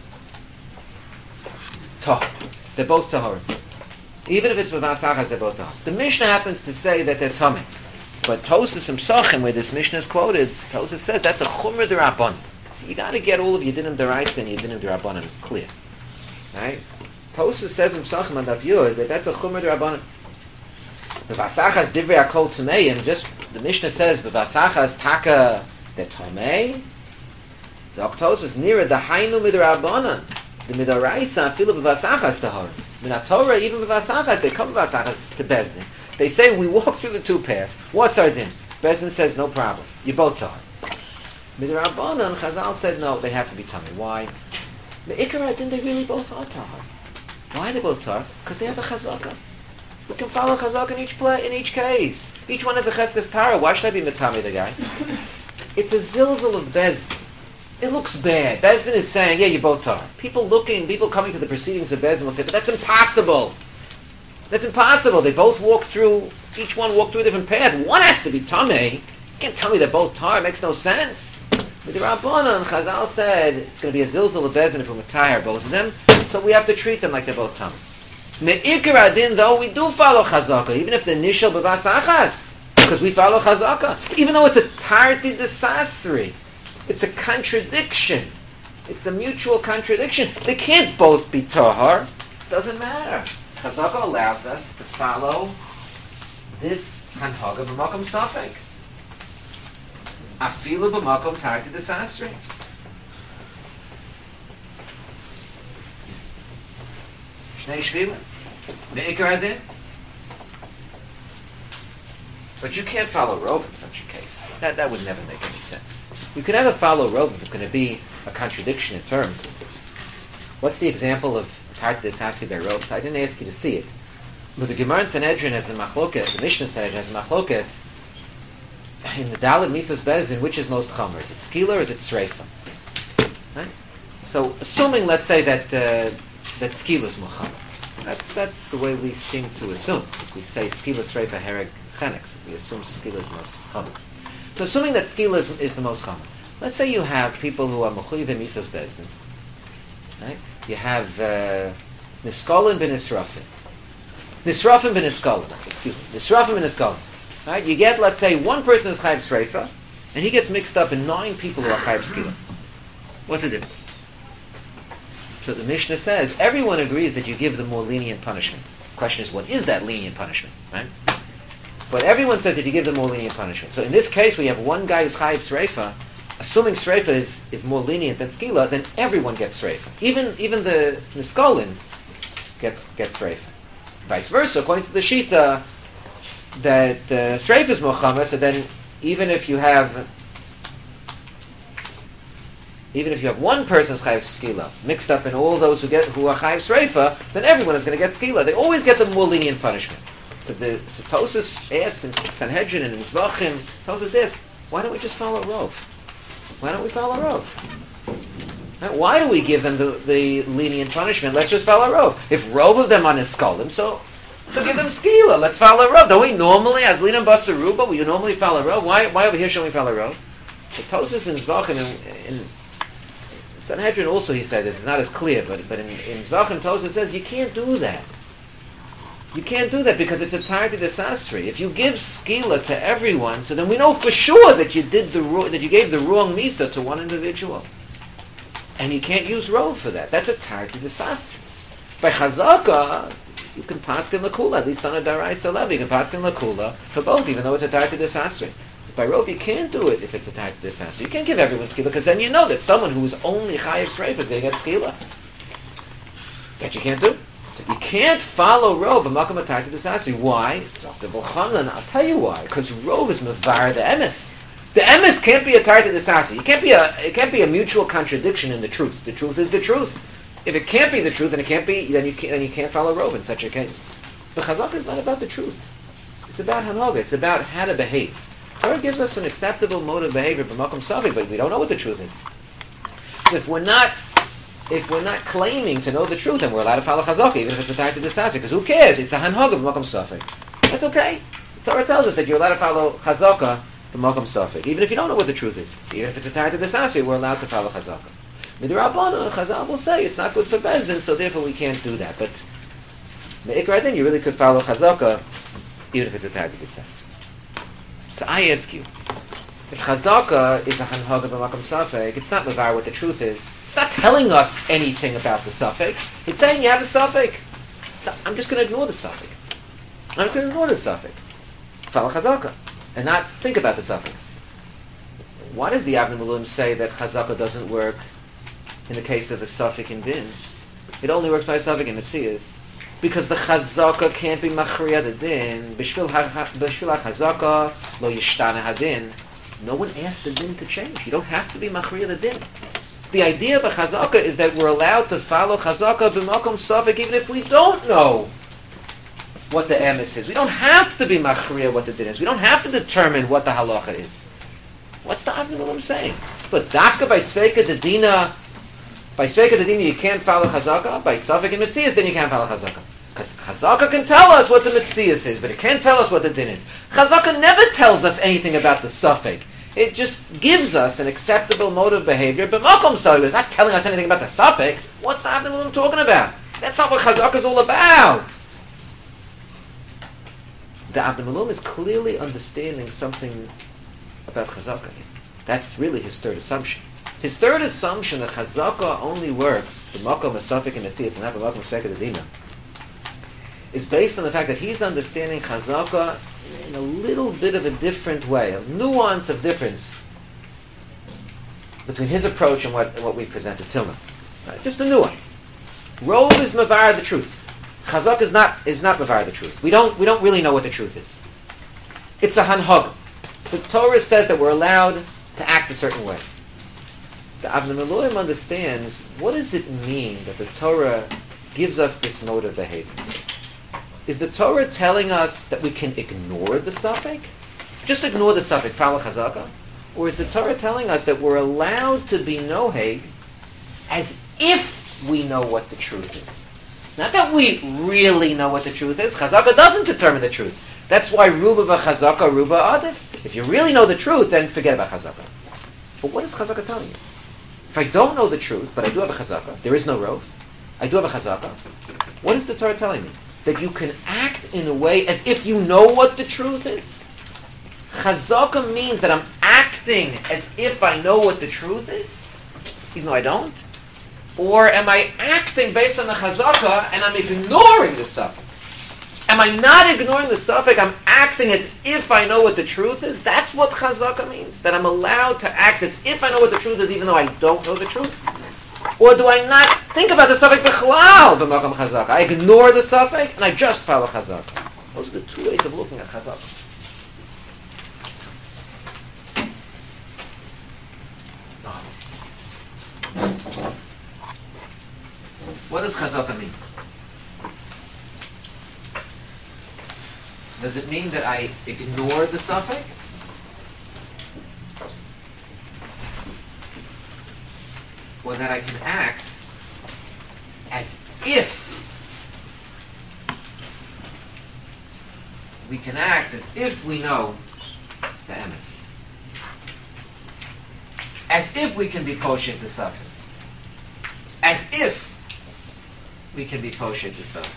tah. They're both tahor. Even if it's b'vasachas, they're both tahor. The Mishnah happens to say that they're tameh. But Tosas and Psachim, where this Mishnah is quoted, Tosas says that's a chumra d'rabbanan. So you got to get all of your dinim d'oraisa and your dinim d'rabbanan clear. Right? Tosas says in Psachim and Daf Yud that that's a chumra d'rabbanan. B'vasachas divrei akol tameim, just the Mishnah says b'vasachas taka the tamei. The Tosas nira the hainu midrabbanan. The midoraisa afilu b'vasachas tahor. Min Torah even b'vasachas they come b'vasachas to Bezdin. They say we walk through the two paths. What's our din? Bezdin says no problem. You both tahor. Midrabbanan Chazal said no, they have to be tamei. Why? The ikar din they really both are tahor. Why are they both tahor? Because they have a chazaka. We can follow chazaka in each play, in each case. Each one has a cheskas tara. Why should I be metami the guy? It's a zilzal of Bezdin. It looks bad. Bezdin is saying, yeah, you both tahor. People looking, people coming to the proceedings of Bezdin will say, but that's impossible. That's impossible. They both walk through, each one walked through a different path. One has to be tamei. You can't tell me they're both tahor. It makes no sense. With the Rabbanan, Chazal said it's going to be a zilzal of Bezdin if we're metayar both of them. So we have to treat them like they're both tamei. Me'ikar adin, though, we do follow chazaka, even if the nishal b'vasachas, because we follow chazaka, even though it's a tarti desasri, it's a contradiction, it's a mutual contradiction. They can't both be tahar. Doesn't matter. Chazaka allows us to follow this hanhaga b'makom safek, afilu b'makom tarti desasri. Shnei Shvilin. Me'ikar adin. But you can't follow Rov in such a case. That that would never make any sense. You can never follow Rov if it's going to be a contradiction in terms. What's the example of Tartis Hasi by Rov? So I didn't ask you to see it. But the Gemara in Sanhedrin has a machlokas, the Mishnah Sanhedrin has a machlokas, in the Dalet Misos Bezdin, which is most chomer? Is it skila or is it sreifa? Right? So, assuming, let's say, that uh, that skila is more chomer. That's that's the way we seem to assume. Because we say skila sreifa hereg chenex. We assume skila is most chomer. So, assuming that skila is, is the most chomer. Let's say you have people who are mechuyev Misos Bezdin. Right? You have niskolin ben nisrafin. Nisrafin ben niskolin. Excuse me. Nisrafin ben niskolin. Right? You get, let's say, one person is Chayiv Sreifa, and he gets mixed up in nine people who are Chayiv Skila. What's the difference? So the Mishnah says, everyone agrees that you give the more lenient punishment. The question is, what is that lenient punishment? Right? But everyone says that you give the more lenient punishment. So in this case, we have one guy who's Chayiv Sreifa, assuming Sreifa is, is more lenient than Skila, then everyone gets Sreifa. Even even the Niskolin gets, gets Sreifa. Vice versa, according to the Shita, that uh, Sreifa is more chomer, so then even if you have even if you have one person's chayiv skila mixed up in all those who get who are chayiv sreifa, then everyone is going to get skila. They always get the more lenient punishment. So the so Tosas asks in Sanhedrin and in Zvachim, Tosas asks, why don't we just follow Rov? Why don't we follow Rov? Right? Why do we give them the, the lenient punishment? Let's just follow Rov. If Rov of them are niskolim, so So give them skila. Let's follow Rov. Don't we normally, as Lina Basaruba, we normally follow Rov? Why Why over here shouldn't we follow Rov? The Tosas in Zvachim, in, in Sanhedrin also he says this. It's not as clear, but but in, in Zvachim, Tosas says you can't do that. You can't do that because it's a tardi desastre. If you give skila to everyone, so then we know for sure that you did the ro- that you gave the wrong misa to one individual, and you can't use Rov for that. That's a tardi desastre. By Chazaka, you can pass in lakula, at least on a daraisa level. You can pass in lakula for both, even though it's a tarti desastre. By Rov, you can't do it if it's a tarti desastre. You can't give everyone skila, because then you know that someone who is only chayiv sreifa is going to get skila. That you can't do. So you can't follow Rov b'makam a tarti desastre. Why? I'll tell you why. Because Rov is mevar the emes. The emes can't be a tarti desastre. You can't be a. It can't be a mutual contradiction in the truth. The truth is the truth. If it can't be the truth, then it can't be. Then you can't. Then you can't follow Rov in such a case. But Chazaka is not about the truth. It's about hanoga. It's about how to behave. Torah gives us an acceptable mode of behavior b'makom savi, but we don't know what the truth is. So if we're not, if we're not claiming to know the truth, then we're allowed to follow Chazaka, even if it's a tarti desastre. Because who cares? It's a hanoga b'makom savi. That's okay. The Torah tells us that you're allowed to follow Chazaka b'makom savi, even if you don't know what the truth is. So even if it's a tarti desastre, we're allowed to follow Chazaka. Midrabana, Chazal will say it's not good for Bezdin, so therefore we can't do that. But Me'ikra then you really could follow Chazaka, even if it's a tarti desastre. So I ask you, if Chazaka is a hanhaga b'makom safek, it's not mevar what the truth is. It's not telling us anything about the safek. It's saying you have a safek. So I'm just going to ignore the safek. I'm just going to ignore the safek. Follow Chazaka and not think about the safek. Why does the Avnei Miluim say that Chazaka doesn't work in the case of a safek in din? It only works by a safek in Metzias. Because the Chazaka can't be machriya the din. B'shvil ha-Chazaka lo yishtana hadin. No one asked the din to change. You don't have to be machriya the din. The idea of a Chazaka is that we're allowed to follow Chazaka b'makom safek even if we don't know what the emes is. We don't have to be machriya what the din is. We don't have to determine what the halacha is. What's the Avnei Miluim saying? But dafka by sveika the dina, by sveika the dina you can't follow Chazaka. By safek and Metzias then you can't follow Chazaka. Because Chazaka can tell us what the Metzias is, but it can't tell us what the din is. Chazaka never tells us anything about the safek. It just gives us an acceptable mode of behavior, but Makom Sahih is not telling us anything about the safek. What's the Avnei Miluim talking about? That's not what Chazaka is all about. The Avnei Miluim is clearly understanding something about Chazaka. That's really his third assumption. His third assumption that Chazaka only works the Makom Safek and Metzias and not the Makom Safek and the Dina is based on the fact that he's understanding Chazaka in a little bit of a different way, a nuance of difference between his approach and what, what we presented till now. Right? Just a nuance. Rov is mevar the truth. Chazaka is not is not mevar the truth. We don't we don't really know what the truth is. It's a hanhag. The Torah says that we're allowed to act act a certain way. The Avnei Miluim understands, what does it mean that the Torah gives us this mode of behavior? Is the Torah telling us that we can ignore the suffix? Just ignore the suffix, follow chazaka? Or is the Torah telling us that we're allowed to be noheg as if we know what the truth is? Not that we really know what the truth is. Chazaka doesn't determine the truth. That's why ruba v'chazaka, ruba adif. If you really know the truth, then forget about chazaka. But what is chazaka telling you? If I don't know the truth, but I do have a chazaka, there is no rof, I do have a chazaka, what is the Torah telling me? That you can act in a way as if you know what the truth is? Chazaka means that I'm acting as if I know what the truth is, even though I don't? Or am I acting based on the chazaka and I'm ignoring the suffix? Am I not ignoring the suffix? I'm acting as if I know what the truth is? That's what chazaka means. That I'm allowed to act as if I know what the truth is even though I don't know the truth? Or do I not think about the suffix b'chalal b'makam chazaka? I ignore the suffix and I just follow chazaka. Those are the two ways of looking at chazaka. What does chazaka mean? Does it mean that I ignore the suffix? Or that I can act as if we can act as if we know the emes. As if we can be poshet the suffix. As if we can be poshet the suffix.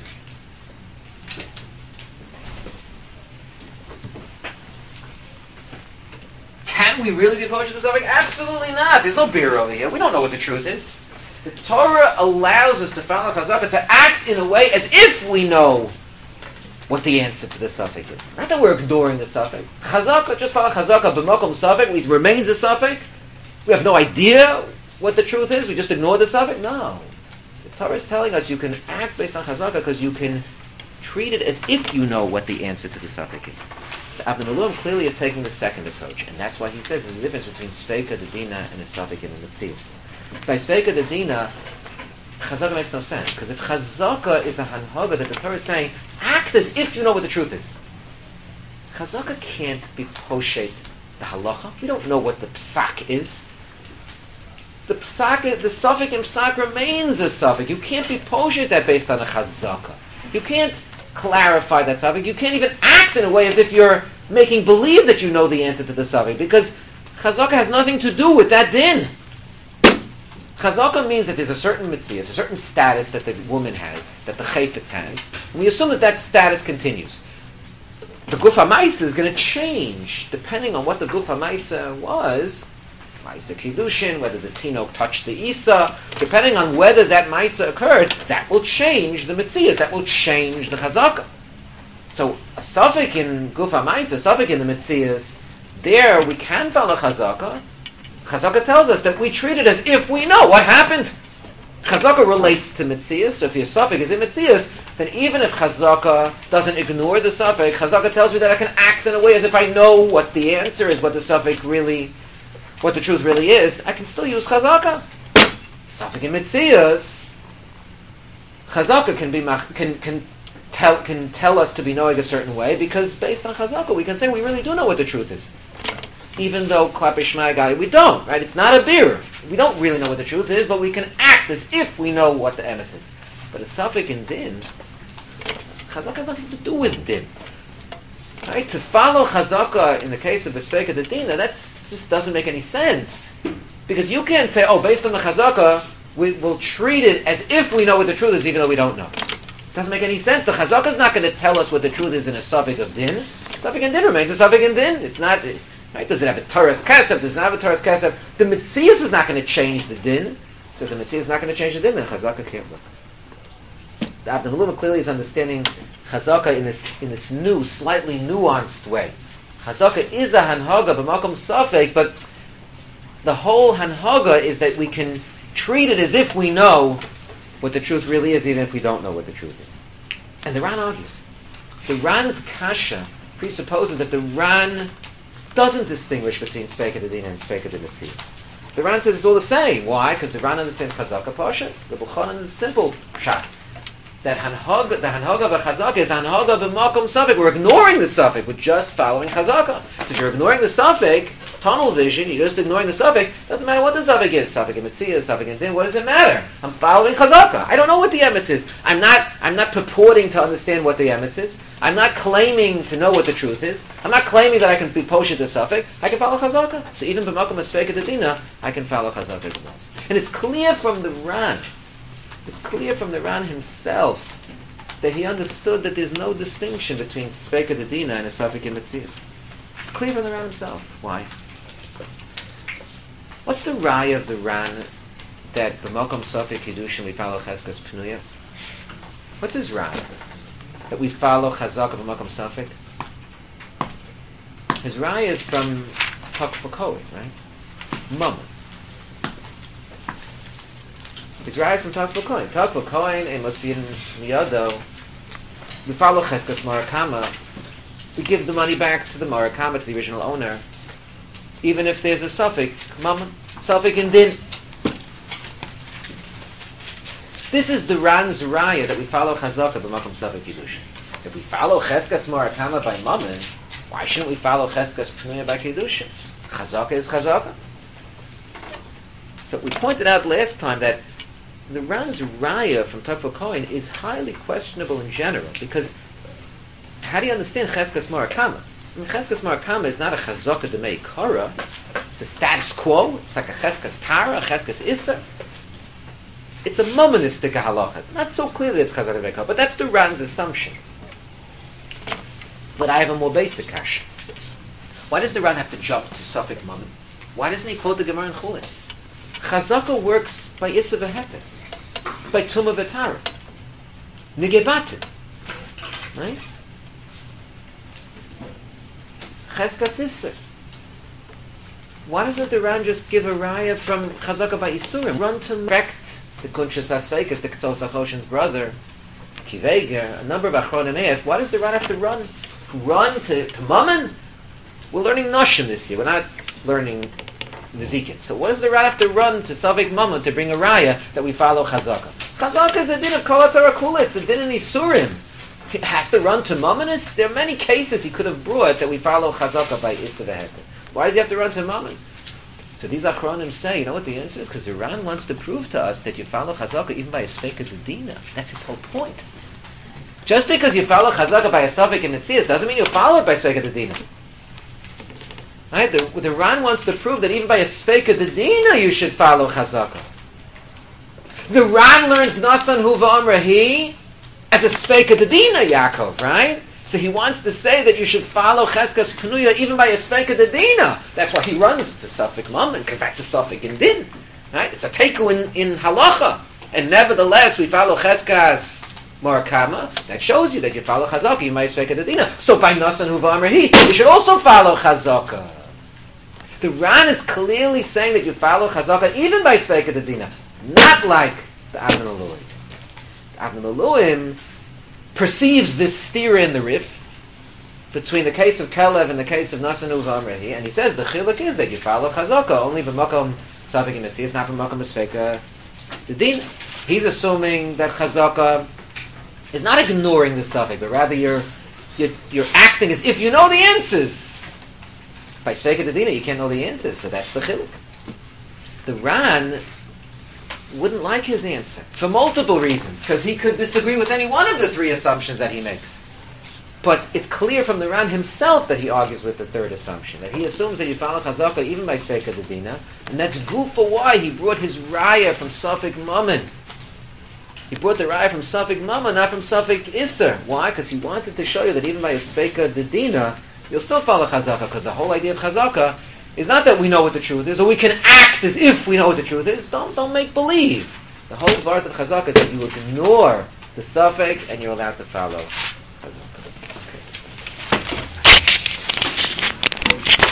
Can we really be poshet the suffix? Absolutely not. There's no beer over here. We don't know what the truth is. The Torah allows us to follow chazaka, to act in a way as if we know what the answer to the suffix is. Not that we're ignoring the suffix. Chazaka, just follow chazaka, b'makom suffix, it remains a suffix. We have no idea what the truth is. We just ignore the suffix. No. The Torah is telling us you can act based on chazaka because you can treat it as if you know what the answer to the suffix is. The Avnei Miluim clearly is taking the second approach, and that's why he says there's a difference between Sveika the Dina and a suffix in the Metzius. By Sveika the Dina, chazaka makes no sense, because if chazaka is a hanhaga that the Torah is saying, act as if you know what the truth is. Chazaka can't be poshet the halacha. We don't know what the psak is. The psak, the suffix in psak remains a suffix. You can't be poshet that based on a chazaka. You can't clarify that suffix. You can't even act in a way as if you're making believe that you know the answer to the suffix, because chazaka has nothing to do with that din. Chazaka means that there's a certain mitzvah, a certain status that the woman has, that the chayfetz has, and we assume that that status continues. The guf ha'maisa is going to change depending on what the guf ha'maisa was, maisa kiddushin, whether the tinok touched the isa, depending on whether that maisa occurred, that will change the mitzias, that will change the chazaka. So a suffix in guf ha'maisa, a suffix in the mitzias, there we can follow chazaka. Chazaka tells us that we treat it as if we know what happened. Chazaka relates to mitzias, so if your suffix is in mitzias, then even if chazaka doesn't ignore the suffix, chazaka tells me that I can act in a way as if I know what the answer is, what the suffix really, what the truth really is. I can still use chazaka. Suffix in mitzias, chazaka can be can can tell can tell us to be knowing a certain way, because based on chazaka we can say we really do know what the truth is. Even though Klape Shema Guy, we don't, right? It's not a beer. We don't really know what the truth is, but we can act as if we know what the emes is. But a suffix in din, chazaka has nothing to do with din. Right? To follow chazaka in the case of the Sveika the Dina, that just doesn't make any sense. Because you can't say, oh, based on the chazaka, we will treat it as if we know what the truth is, even though we don't know. It doesn't make any sense. The chazaka is not going to tell us what the truth is in a suffix of din. Suffix in din remains a suffix in din. It's not... Right? Does it have a Torah's Kesef? Does it not have a Torah's Kesef? The Metzias is not going to change the din. So if the Metzias is not going to change the din, then Chazaka can't look. The Avnei Miluim clearly is understanding Chazaka in this in this new, slightly nuanced way. Chazaka is a Hanhaga, b'makom Safek, but the whole Hanhaga is that we can treat it as if we know what the truth really is, even if we don't know what the truth is. And the Ran argues. The Ran's Kasha presupposes that the Ran doesn't distinguish between Sveika Dedina and Sveika Demetzias. The Ran says it's all the same. Why? Because the Ran understands Chazaka Pasha. The B'chanan is simple shot. That hanhag, the hanhag of a chazaka is hanhag of a makom suffix. We're ignoring the suffix. We're just following chazaka. So if you're ignoring the suffix, tunnel vision, you're just ignoring the suffix. Doesn't matter what the suffix is. Suffix in mitzvah, suffix in din. What does it matter? I'm following chazaka. I don't know what the emes is. I'm not. I'm not purporting to understand what the emes is. I'm not claiming to know what the truth is. I'm not claiming that I can be poshet the suffix. I can follow chazaka. So even b'makom esfeika dedina, I can follow chazaka as well. And it's clear from the Ran. It's clear from the Ran himself that he understood that there's no distinction between Sveika Dedina and a Safek in Metzias. Clear from the Ran himself. Why? What's the raya of the Ran that b'makom Safek Kiddushin we follow Cheskas Pnuya? What's his raya? That we follow Chazaka b'makom Safek? His raya is from Takfakoi, right? Mammon. His rise from Takva Kohen. Takva Kohen and Motziin Miyado. We follow Cheskas Marakama. We give the money back to the Marakama, to the original owner, even if there's a suffix, Mammon, suffix in din. This is the Ran's raya that we follow Chazaka b'makom suffix Kiddushin. If we follow Cheskas Marakama by Mammon, why shouldn't we follow Cheskas Pnuya by Kiddushin? Chazaka is Chazaka. So we pointed out last time that the Ran's raya from Takva Kohen is highly questionable in general, because how do you understand Cheskas Marakama? I mean, Cheskas Marakama is not a Chazaka Demei Kara. It's a status quo. It's like a Cheskas Tara, a Cheskas Isser. It's a momonistic halacha. It's not so clear that it's Chazaka Demei Kara, but that's the Ran's assumption. But I have a more basic question. Why does the Ran have to jump to Safek Mammon? Why doesn't he quote the Gemara in Chulin? Chazaka works by Issa v'Heter, by Tuma v'Tara, Nigebatim, right? Cheskas Issa. Why doesn't the Ran just give a raya from Chazaka by Isurim? Run to correct the Kunshas Asveikas, the Ketzos HaChoshen's brother, Kiveger, a number of Achronim asked, why does the Ran have to run? Run to, to Mammon? We're learning Noshim this year. We're not learning Nezikin. So what does the Ran have to run to Savik Mammon to bring a raya that we follow Chazaka? Chazaka is a din of Kol HaTorah Kula. It's a din in Isurim. He has to run to Mammonis? There are many cases he could have brought that we follow Chazaka by Issa v'Heter. Why does he have to run to Mammon? So these Achronim say, you know what the answer is? Because the Ran wants to prove to us that you follow Chazaka even by a Sveika Dedina. That's his whole point. Just because you follow Chazaka by a Savik in Metzias doesn't mean you follow it by Sveika Dedina. Right? The, the Ran wants to prove that even by a Sveika Dedina you should follow Chazaka. The Ran learns Nasan Huva Amrahi as a Sveika Dedina, Yaakov, right? So he wants to say that you should follow Cheskas Pnuya even by a Sveika Dedina. That's why he runs to Safek Mammon, because that's a Safek in Din. Right? It's a teiku in, in Halacha. And nevertheless we follow Cheskas Marakama. That shows you that you follow Chazaka even by a Sveika Dedina. So by Nasan Huva Amrahi you should also follow Chazaka. The Ran is clearly saying that you follow Chazaka even by Sveika Dedina, not like the Avnei Miluim. The Avnei Miluim perceives this steer in the Rif between the case of Kelev and the case of Nasan Huva Amrahi, and he says the chiluk is that you follow Chazaka only b'makom Safek Metzias, not b'makom Sveika Dedina. He's assuming that Chazaka is not ignoring the Safek, but rather you're, you're you're acting as if you know the answers. By Sveika Dedina, you can't know the answers, so that's the chiluk. The Ran wouldn't like his answer for multiple reasons, because he could disagree with any one of the three assumptions that he makes. But it's clear from the Ran himself that he argues with the third assumption, that he assumes that you follow Chazaka even by Sveika Dedina, and that's good for why he brought his raya from Safek Mammon. He brought the raya from Safek Mammon, not from Safek Isser. Why? Because he wanted to show you that even by a Sveika Dedina, you'll still follow Chazaka, because the whole idea of Chazaka is not that we know what the truth is, or we can act as if we know what the truth is. Don't don't make believe. The whole part of Chazaka is that you ignore the Safek and you're allowed to follow Chazaka.